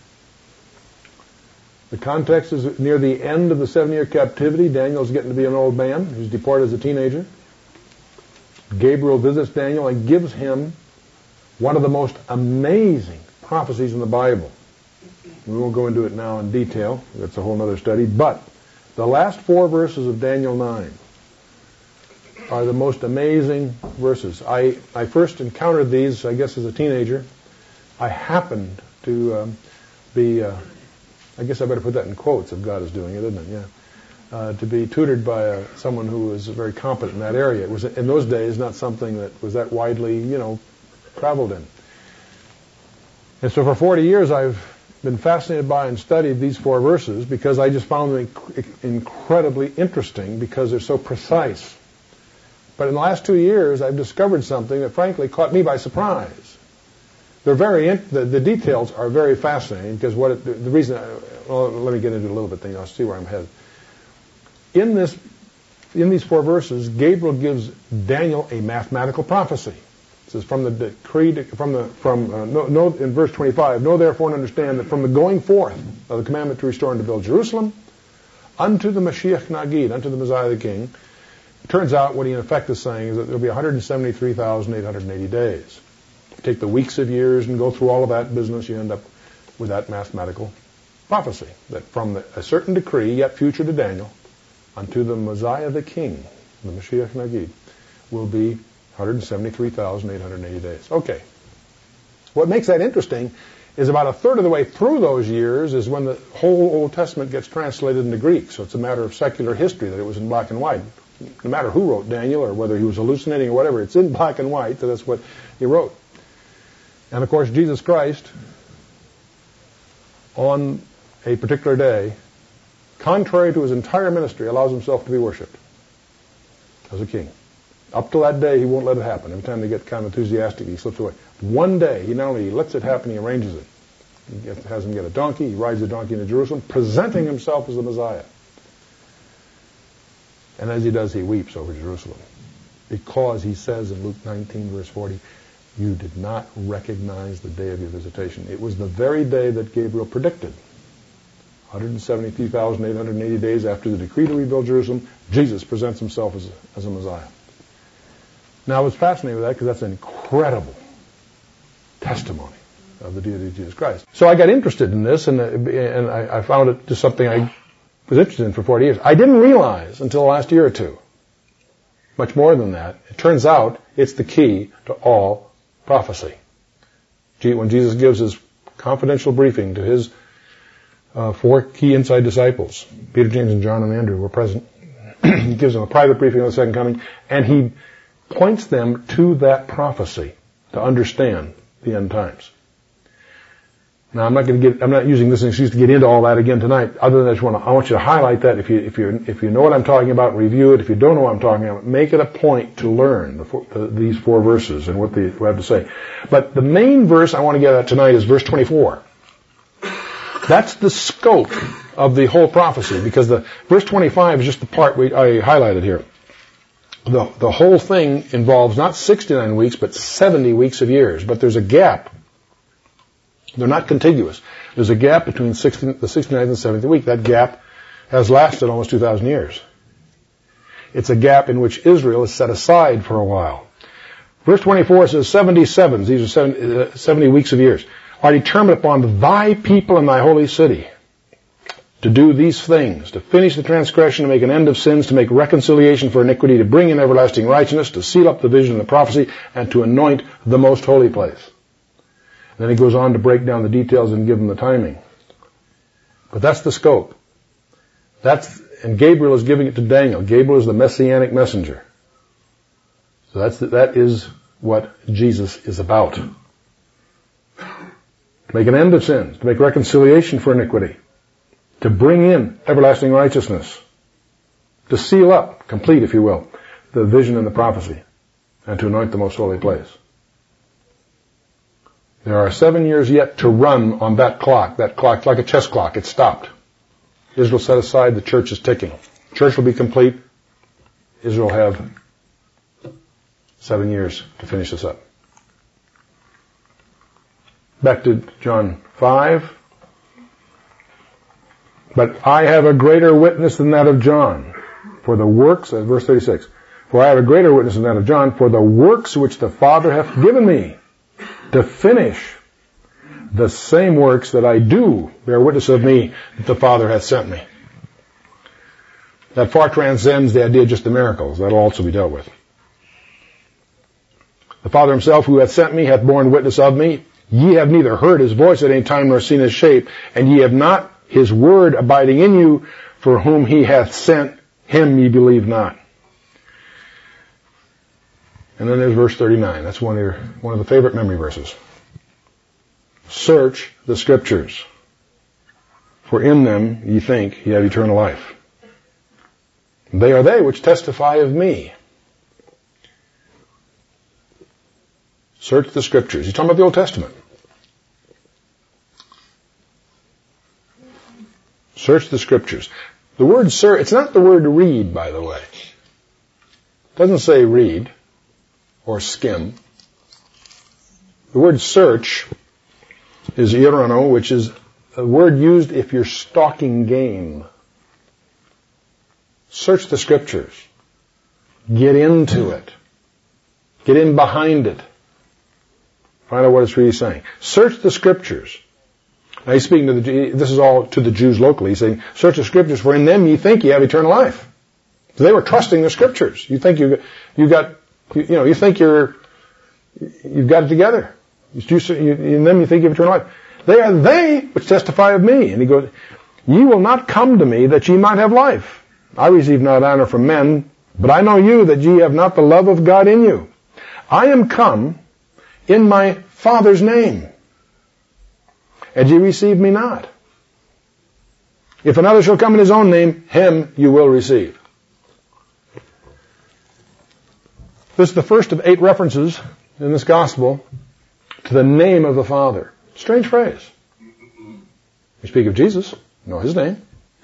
The context is near the end of the seven-year captivity. Daniel's getting to be an old man. He's deported as a teenager. Gabriel visits Daniel and gives him one of the most amazing prophecies in the Bible. We won't go into it now in detail. That's a whole other study. But the last four verses of Daniel nine are the most amazing verses. I, I first encountered these, I guess, as a teenager. I happened to um, be, uh, I guess I better put that in quotes if God is doing it, isn't it? Yeah. Uh, to be tutored by uh, someone who was very competent in that area. It was, in those days, not something that was that widely, you know, traveled in. And so for forty years, I've been fascinated by and studied these four verses because I just found them inc- incredibly interesting because they're so precise. But in the last two years, I've discovered something that frankly caught me by surprise. They're very in- the, the details are very fascinating because what it, the, the reason. I, well, let me get into it a little bit, then I'll see where I'm headed. In this, in these four verses, Gabriel gives Daniel a mathematical prophecy. It says, "From the decree, from the from uh, no, no, in verse twenty-five, know therefore and understand that from the going forth of the commandment to restore and to build Jerusalem, unto the Mashiach Nagid, unto the Messiah the King." It turns out what he in effect is saying is that there will be one hundred seventy-three thousand eight hundred eighty days. You take the weeks of years and go through all of that business, you end up with that mathematical prophecy that from the, a certain decree, yet future to Daniel, unto the Messiah the King, the Mashiach Nagid, will be one hundred seventy-three thousand eight hundred eighty days. Okay. What makes that interesting is about a third of the way through those years is when the whole Old Testament gets translated into Greek. So it's a matter of secular history that it was in black and white. No matter who wrote Daniel or whether he was hallucinating or whatever, it's in black and white, so that's what he wrote. And of course, Jesus Christ, on a particular day, contrary to his entire ministry, allows himself to be worshipped as a king. Up till that day, he won't let it happen. Every time they get kind of enthusiastic, he slips away. One day, he not only lets it happen, he arranges it. He gets, has him get a donkey. He rides the donkey into Jerusalem, presenting himself as the Messiah. And as he does, he weeps over Jerusalem. Because he says in Luke nineteen, verse forty, you did not recognize the day of your visitation. It was the very day that Gabriel predicted. one hundred seventy-three thousand eight hundred eighty days after the decree to rebuild Jerusalem, Jesus presents himself as a, as a Messiah. Now, I was fascinated with that because that's an incredible testimony of the deity of Jesus Christ. So I got interested in this, and, uh, and I, I found it just something I was interested in for forty years. I didn't realize until the last year or two, much more than that, it turns out it's the key to all prophecy. When Jesus gives his confidential briefing to his uh, four key inside disciples, Peter, James, and John, and Andrew were present, he gives them a private briefing on the second coming, and he points them to that prophecy to understand the end times. Now, I'm not going to get, I'm not using this as an excuse to get into all that again tonight, other than I just want to, I want you to highlight that if you, if you, if you know what I'm talking about, review it. If you don't know what I'm talking about, make it a point to learn the four, the, these four verses and what they have to say. But the main verse I want to get at tonight is verse twenty-four. That's the scope of the whole prophecy, because the verse twenty-five is just the part we, I highlighted here. The, the whole thing involves not sixty-nine weeks, but seventy weeks of years. But there's a gap. They're not contiguous. There's a gap between sixty, the sixty-ninth and seventieth week. That gap has lasted almost two thousand years. It's a gap in which Israel is set aside for a while. Verse twenty-four says seventy-sevens, these are seventy, uh, seventy weeks of years, are determined upon thy people and thy holy city to do these things, to finish the transgression, to make an end of sins, to make reconciliation for iniquity, to bring in everlasting righteousness, to seal up the vision and the prophecy, and to anoint the most holy place. Then he goes on to break down the details and give them the timing. But that's the scope. That's, and Gabriel is giving it to Daniel. Gabriel is the messianic messenger. So that's the, that is what Jesus is about. To make an end of sins, to make reconciliation for iniquity, to bring in everlasting righteousness, to seal up, complete if you will, the vision and the prophecy, and to anoint the most holy place. There are seven years yet to run on that clock. That clock, like a chess clock, it's stopped. Israel set aside, the church is ticking. Church will be complete. Israel will have seven years to finish this up. Back to John five. But I have a greater witness than that of John. For the works, uh, verse thirty-six. For I have a greater witness than that of John, for the works which the Father hath given me to finish, the same works that I do bear witness of me that the Father hath sent me. That far transcends the idea of just the miracles. That will also be dealt with. The Father himself who hath sent me hath borne witness of me. Ye have neither heard his voice at any time nor seen his shape, and ye have not his word abiding in you, for whom he hath sent, him ye believe not. And then there's verse thirty-nine. That's one of your, one of the favorite memory verses. Search the Scriptures, for in them ye think ye have eternal life. They are they which testify of me. Search the Scriptures. He's talking about the Old Testament. Search the Scriptures. The word search, it's not the word read, by the way. It doesn't say read or skim. The word search is irano, which is a word used if you're stalking game. Search the Scriptures. Get into it. Get in behind it. Find out what it's really saying. Search the Scriptures. Now he's speaking to the, this is all to the Jews locally. He's saying, search the Scriptures, for in them ye think ye have eternal life. So they were trusting the Scriptures. You think you, you got, you, you know, you think you're, you've got it together. You, you, in them you think you have eternal life. They are they which testify of me. And he goes, ye will not come to me that ye might have life. I receive not honor from men, but I know you that ye have not the love of God in you. I am come in my Father's name, and ye receive me not. If another shall come in his own name, him you will receive. This is the first of eight references in this gospel to the name of the Father. Strange phrase. We speak of Jesus, know his name.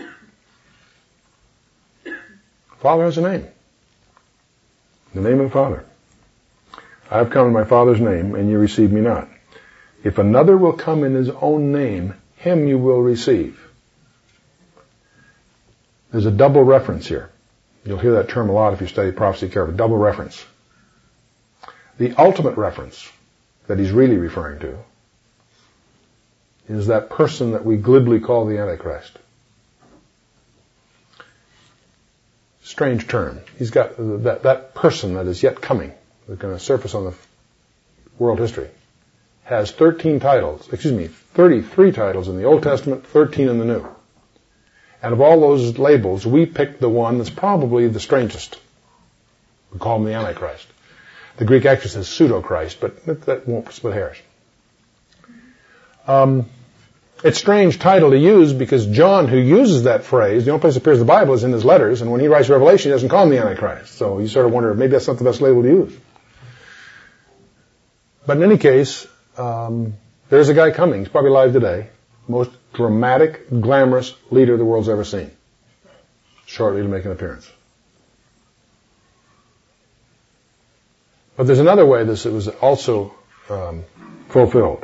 Father has a name. The name of the Father. I have come in my Father's name, and you receive me not. If another will come in his own name, him you will receive. There's a double reference here. You'll hear that term a lot if you study prophecy carefully. Double reference. The ultimate reference that he's really referring to is that person that we glibly call the Antichrist. Strange term. He's got that, that person that is yet coming, that's going to surface on the world history, has thirteen titles, excuse me, thirty-three titles in the Old Testament, thirteen in the New. And of all those labels, we picked the one that's probably the strangest. We call him the Antichrist. The Greek actually says pseudo-Christ, but that won't split hairs. Um, it's a strange title to use because John, who uses that phrase, the only place it appears in the Bible is in his letters, and when he writes Revelation, he doesn't call him the Antichrist. So you sort of wonder, maybe that's not the best label to use. But in any case, um, there's a guy coming. He's probably alive today. Most dramatic, glamorous leader the world's ever seen. Shortly to make an appearance. But there's another way this was also um, fulfilled.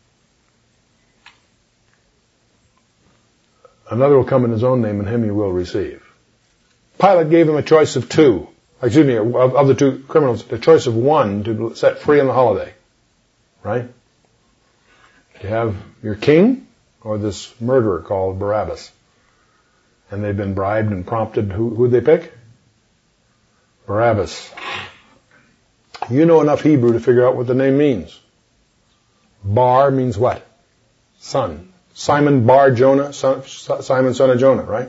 Another will come in his own name, and him you will receive. Pilate gave him a choice of two. Excuse me, of, of the two criminals, a choice of one to set free on the holiday. Right? You have your king or this murderer called Barabbas. And they've been bribed and prompted. Who would they pick? Barabbas. You know enough Hebrew to figure out what the name means. Bar means what? Son. Simon Bar Jonah, son, Simon son of Jonah, right?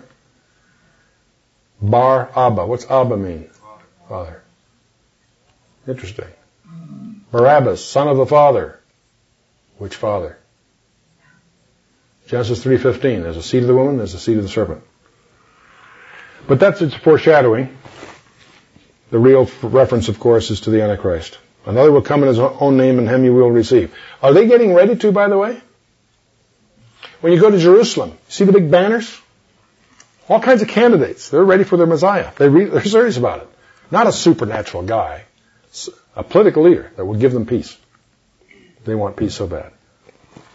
Bar Abba. What's Abba mean? Father. Interesting. Barabbas, son of the Father. Which Father? Genesis three fifteen. There's a seed of the woman, there's a seed of the serpent. But that's its foreshadowing. The real reference, of course, is to the Antichrist. Another will come in his own name, and him you will receive. Are they getting ready to, by the way? When you go to Jerusalem, see the big banners? All kinds of candidates. They're ready for their Messiah. They re- they're serious about it. Not a supernatural guy. A political leader that will give them peace. They want peace so bad.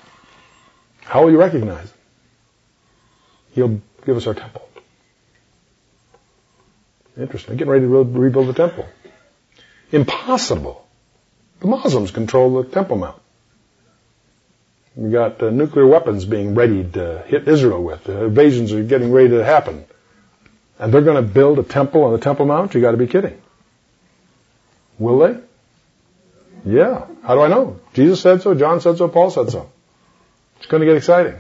How will you recognize him? He'll give us our temple. Interesting. Getting ready to re- rebuild the temple. Impossible. The Muslims control the Temple Mount. We've got uh, nuclear weapons being readied to hit Israel with. The invasions are getting ready to happen. And they're going to build a temple on the Temple Mount? You got to be kidding. Will they? Yeah. How do I know? Jesus said so, John said so, Paul said so. It's going to get exciting.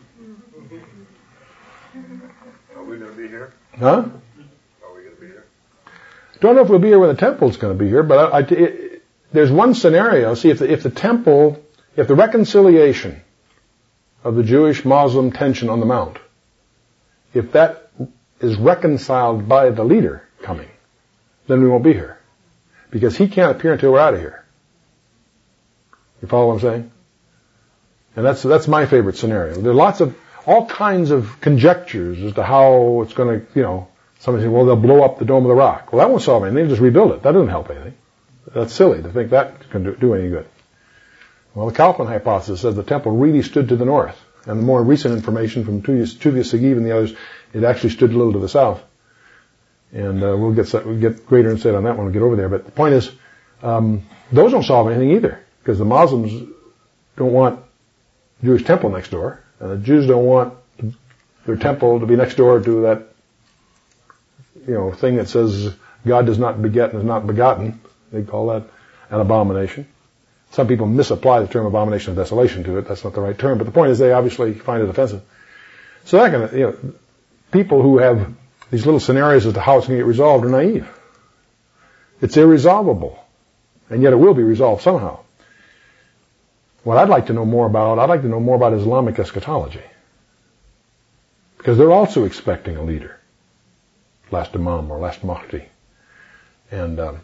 Are we going to be here? Huh? Are we going to be here? Don't know if we'll be here when the temple's going to be here, but I, I, it, there's one scenario. See, if the, if the temple, if the reconciliation of the Jewish-Muslim tension on the Mount, if that is reconciled by the leader coming, then we won't be here. Because he can't appear until we're out of here. You follow what I'm saying? And that's that's my favorite scenario. There are lots of, all kinds of conjectures as to how it's going to, you know, somebody says, well, they'll blow up the Dome of the Rock. Well, that won't solve anything. They'll just rebuild it. That doesn't help anything. That's silly to think that can do, do any good. Well, the Kaufman hypothesis says the temple really stood to the north. And the more recent information from Tuvia Sagiv and the others, it actually stood a little to the south. And uh, we'll get we'll get greater insight on that when we get over there. But the point is, um, those don't solve anything either, because the Muslims don't want Jewish temple next door, and the Jews don't want their temple to be next door to that, you know, thing that says God does not beget and is not begotten. They call that an abomination. Some people misapply the term abomination of desolation to it. That's not the right term. But the point is, they obviously find it offensive. So that kind of, you know, people who have these little scenarios as to how it's going to get resolved are naive. It's irresolvable. And yet it will be resolved somehow. What I'd like to know more about, I'd like to know more about Islamic eschatology. Because they're also expecting a leader. Last Imam or last Mahdi. And um,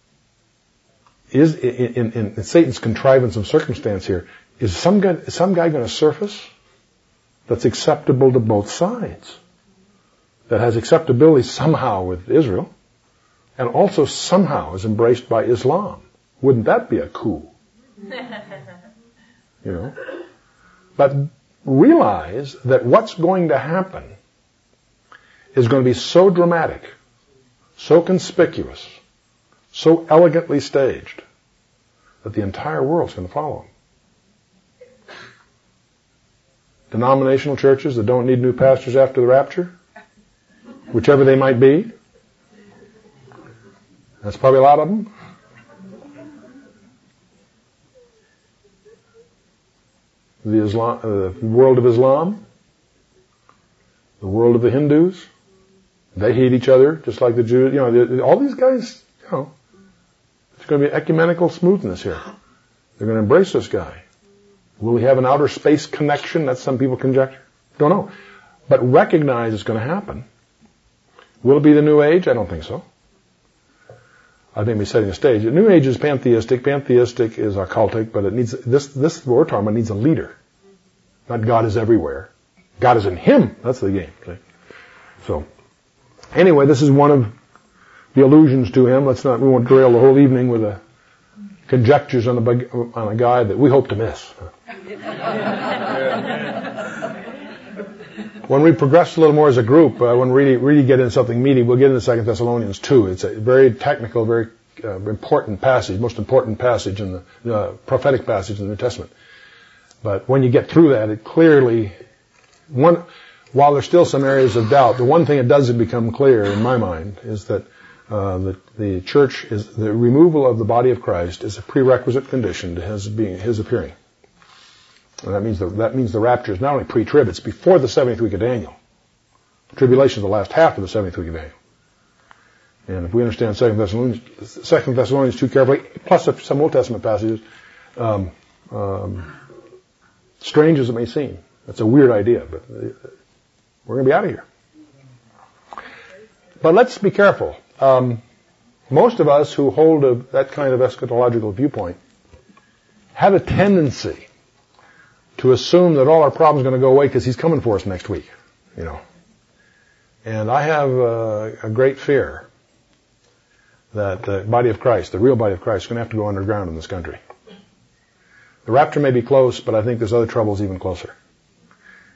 is in, in, in Satan's contrivance of circumstance here, is some guy, is some guy going to surface that's acceptable to both sides? That has acceptability somehow with Israel, and also somehow is embraced by Islam. Wouldn't that be a coup? You know? But realize that what's going to happen is going to be so dramatic, so conspicuous, so elegantly staged, that the entire world's going to follow him. Denominational churches that don't need new pastors after the rapture, whichever they might be. That's probably a lot of them. The Islam, uh, the world of Islam, the world of the Hindus, they hate each other just like the Jews. You know, all these guys, you know, it's going to be ecumenical smoothness here. They're going to embrace this guy. Will we have an outer space connection? That's some people conjecture. Don't know. But recognize it's going to happen. Will it be the New Age? I don't think so. I think we're setting the stage. The New Age is pantheistic. Pantheistic is occultic, but it needs this. This what we're talking about needs a leader. Not God is everywhere. God is in Him. That's the game. Okay? So, anyway, this is one of the allusions to Him. Let's not. We won't derail the whole evening with a conjectures on a on a guy that we hope to miss. When we progress a little more as a group, uh, when we really, really get into something meaty, we'll get into Second Thessalonians two. It's a very technical, very uh, important passage, most important passage in the uh, prophetic passage in the New Testament. But when you get through that, it clearly, one, while there's still some areas of doubt, the one thing it does become clear in my mind is that uh, the, the church is, the removal of the body of Christ is a prerequisite condition to His being, His appearing. And that means the, that means the rapture is not only pre-trib, it's before the seventieth week of Daniel. Tribulation is the last half of the seventieth week of Daniel. And if we understand Second Thessalonians, Second Thessalonians two carefully, plus some Old Testament passages, um, um, strange as it may seem, that's a weird idea, but we're going to be out of here. But let's be careful. Um, most of us who hold a, that kind of eschatological viewpoint have a tendency to assume that all our problems are going to go away because He's coming for us next week, you know. And I have a, a great fear that the body of Christ, the real body of Christ, is going to have to go underground in this country. The rapture may be close, but I think there's other troubles even closer.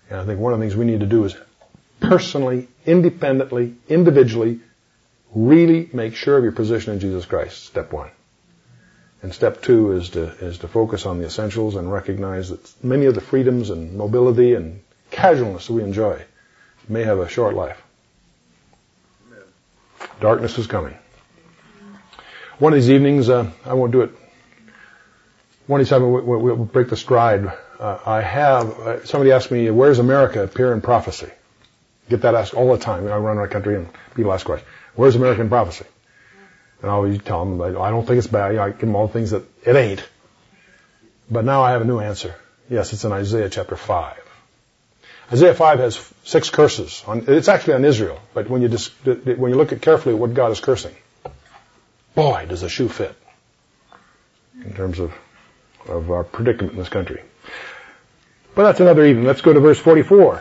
And I think one of the things we need to do is personally, independently, individually, really make sure of your position in Jesus Christ, step one. And step two is to is to focus on the essentials and recognize that many of the freedoms and mobility and casualness that we enjoy may have a short life. Amen. Darkness is coming. One of these evenings, uh, I won't do it. One of these times we'll, we'll break the stride. Uh, I have, uh, somebody asked me, where does America appear in prophecy? Get that asked all the time. I run around the country and people ask questions. Where's American prophecy? And I always tell them, I don't think it's bad. I give them all the things that it ain't. But now I have a new answer. Yes, it's in Isaiah chapter five. Isaiah five has six curses. On, it's actually on Israel. But when you just, when you look at carefully at what God is cursing, boy, does the shoe fit in terms of, of our predicament in this country. But that's another evening. Let's go to verse forty-four.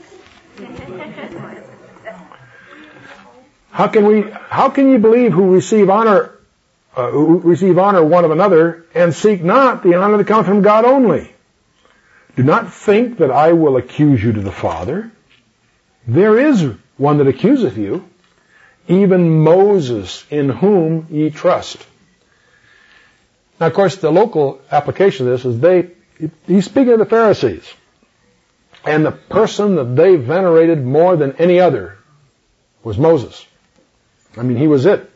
How can we, how can you believe who receive honor, uh, who receive honor one of another and seek not the honor that comes from God only? Do not think that I will accuse you to the Father. There is one that accuseth you, even Moses, in whom ye trust. Now, of course, the local application of this is they, he's speaking of the Pharisees. And the person that they venerated more than any other was Moses. I mean, he was it.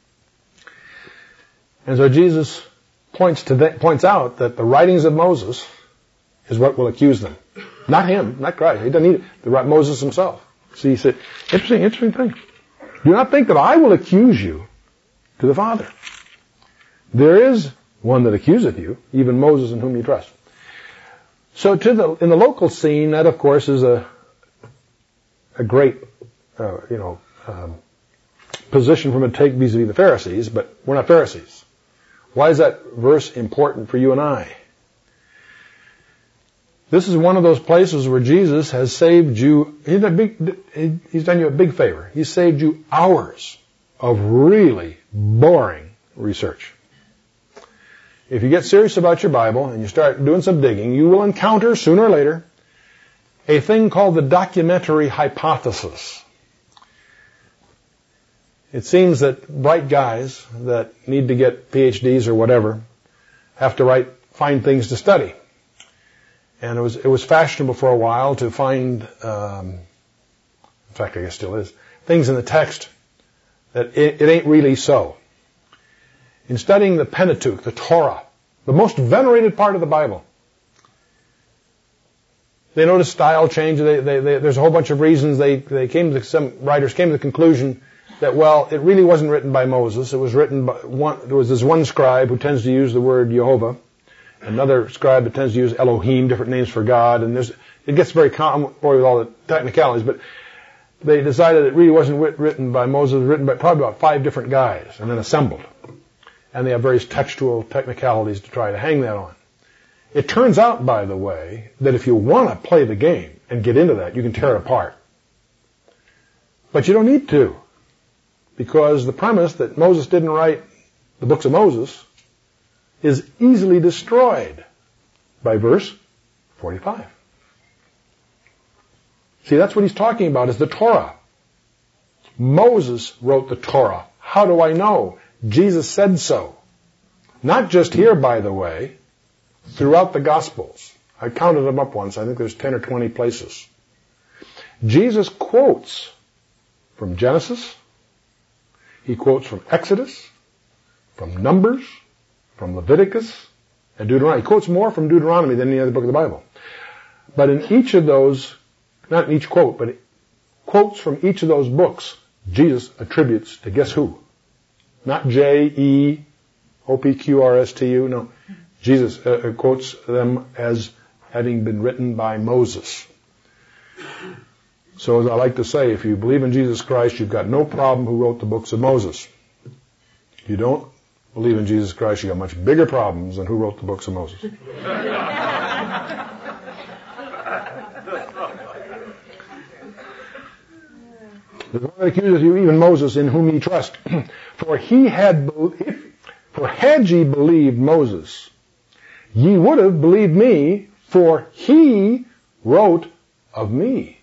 And so Jesus points to the, points out that the writings of Moses is what will accuse them. Not him, not Christ. He doesn't need it. The Moses himself. See, he said, interesting, interesting thing. Do not think that I will accuse you to the Father. There is one that accuseth you, even Moses in whom you trust. So to the, in the local scene, that of course is a, a great, uh, you know, um, position from a take vis-a-vis the Pharisees, but we're not Pharisees. Why is that verse important for you and I? This is one of those places where Jesus has saved you, he's done, big, he's done you a big favor. He's saved you hours of really boring research. If you get serious about your Bible and you start doing some digging, you will encounter sooner or later a thing called the documentary hypothesis. It seems that bright guys that need to get P H Ds or whatever have to write, find things to study. And it was it was fashionable for a while to find, um, in fact, I guess still is, things in the text that it, it ain't really so. In studying the Pentateuch, the Torah, the most venerated part of the Bible, they noticed style change. They, they, they, there's a whole bunch of reasons. They they came to some writers came to the conclusion that, well, it really wasn't written by Moses. It was written by one, there was this one scribe who tends to use the word Jehovah, another scribe that tends to use Elohim, different names for God, and there's, it gets very common with all the technicalities, but they decided it really wasn't written by Moses, it was written by probably about five different guys, and then assembled. And they have various textual technicalities to try to hang that on. It turns out, by the way, that if you want to play the game and get into that, you can tear it apart. But you don't need to. Because the premise that Moses didn't write the books of Moses is easily destroyed by verse forty-five. See, that's what he's talking about, is the Torah. Moses wrote the Torah. How do I know? Jesus said so. Not just here, by the way, throughout the Gospels. I counted them up once. I think there's ten or twenty places. Jesus quotes from Genesis. He quotes from Exodus, from Numbers, from Leviticus, and Deuteronomy. He quotes more from Deuteronomy than any other book of the Bible. But in each of those, not in each quote, but quotes from each of those books, Jesus attributes to guess who? Not J E O P Q R S T U, no. Jesus uh, quotes them as having been written by Moses. So as I like to say, if you believe in Jesus Christ, you've got no problem who wrote the books of Moses. If you don't believe in Jesus Christ, you've got much bigger problems than who wrote the books of Moses. The one that accuses you, even Moses, in whom ye trust. For he had, if, for had ye believed Moses, ye would have believed me, for he wrote of me.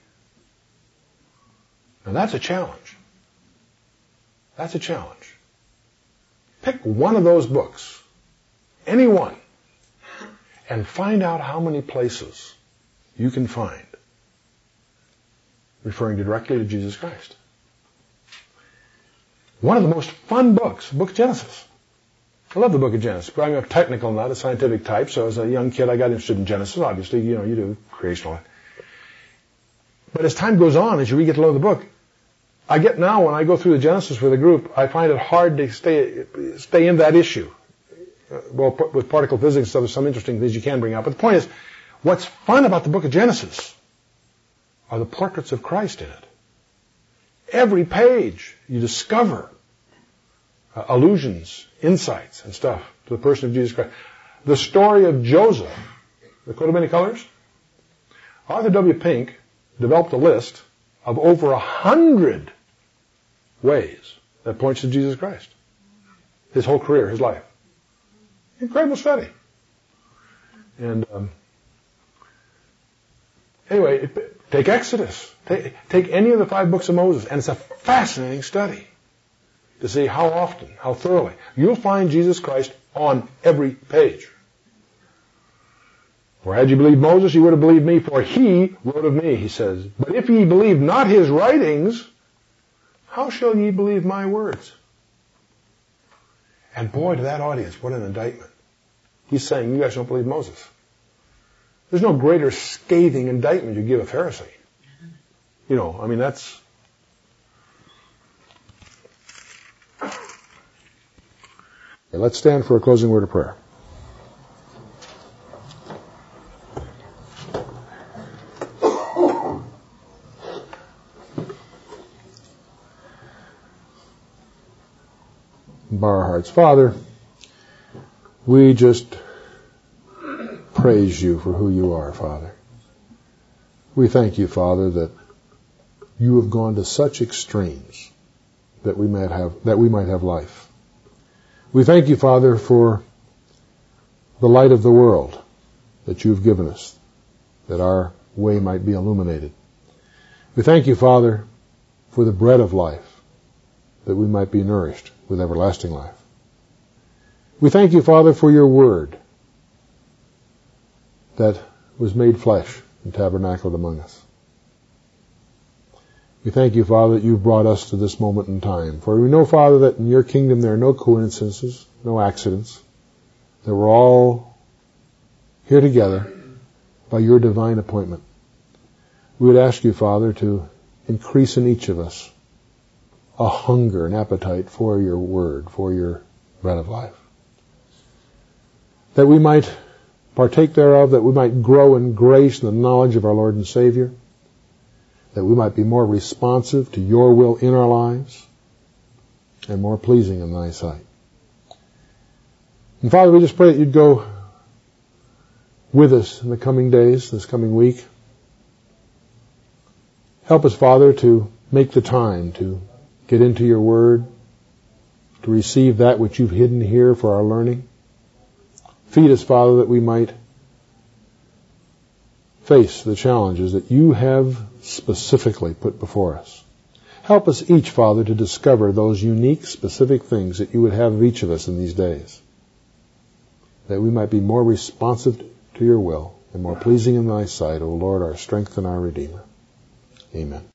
And that's a challenge. That's a challenge. Pick one of those books, any one, and find out how many places you can find referring directly to Jesus Christ. One of the most fun books, the book of Genesis. I love the book of Genesis. I'm a technical, not a scientific type, so as a young kid I got interested in Genesis. Obviously, you know, you do, creational. But as time goes on, as you get to know the book, I get now, when I go through the Genesis with a group, I find it hard to stay stay in that issue. Uh, well, with particle physics and stuff, there's some interesting things you can bring up. But the point is, what's fun about the book of Genesis are the portraits of Christ in it. Every page you discover uh, allusions, insights, and stuff to the person of Jesus Christ. The story of Joseph, the coat of many colors. Arthur W. Pink developed a list of over a hundred ways that points to Jesus Christ. His whole career, his life. Incredible study. And um, anyway, take Exodus. Take, take any of the five books of Moses, and it's a fascinating study to see how often, how thoroughly. You'll find Jesus Christ on every page. For had you believed Moses, you would have believed me, for he wrote of me, he says. But if ye believe not his writings, how shall ye believe my words? And boy, to that audience, what an indictment. He's saying, you guys don't believe Moses. There's no greater scathing indictment you give a Pharisee. You know, I mean, that's... Okay, let's stand for a closing word of prayer. Bow our hearts. Father, we just praise you for who you are, Father. We thank you, Father, that you have gone to such extremes that we might have that we might have life. We thank you, Father, for the light of the world that you've given us, that our way might be illuminated. We thank you, Father, for the bread of life, that we might be nourished with everlasting life. We thank you, Father, for your word that was made flesh and tabernacled among us. We thank you, Father, that you've brought us to this moment in time. For we know, Father, that in your kingdom there are no coincidences, no accidents, that we're all here together by your divine appointment. We would ask you, Father, to increase in each of us a hunger, an appetite for your word, for your bread of life. That we might partake thereof, that we might grow in grace and the knowledge of our Lord and Savior, that we might be more responsive to your will in our lives and more pleasing in thy sight. And Father, we just pray that you'd go with us in the coming days, this coming week. Help us, Father, to make the time to get into your word, to receive that which you've hidden here for our learning. Feed us, Father, that we might face the challenges that you have specifically put before us. Help us each, Father, to discover those unique, specific things that you would have of each of us in these days, that we might be more responsive to your will and more pleasing in thy sight, O Lord, our strength and our Redeemer. Amen.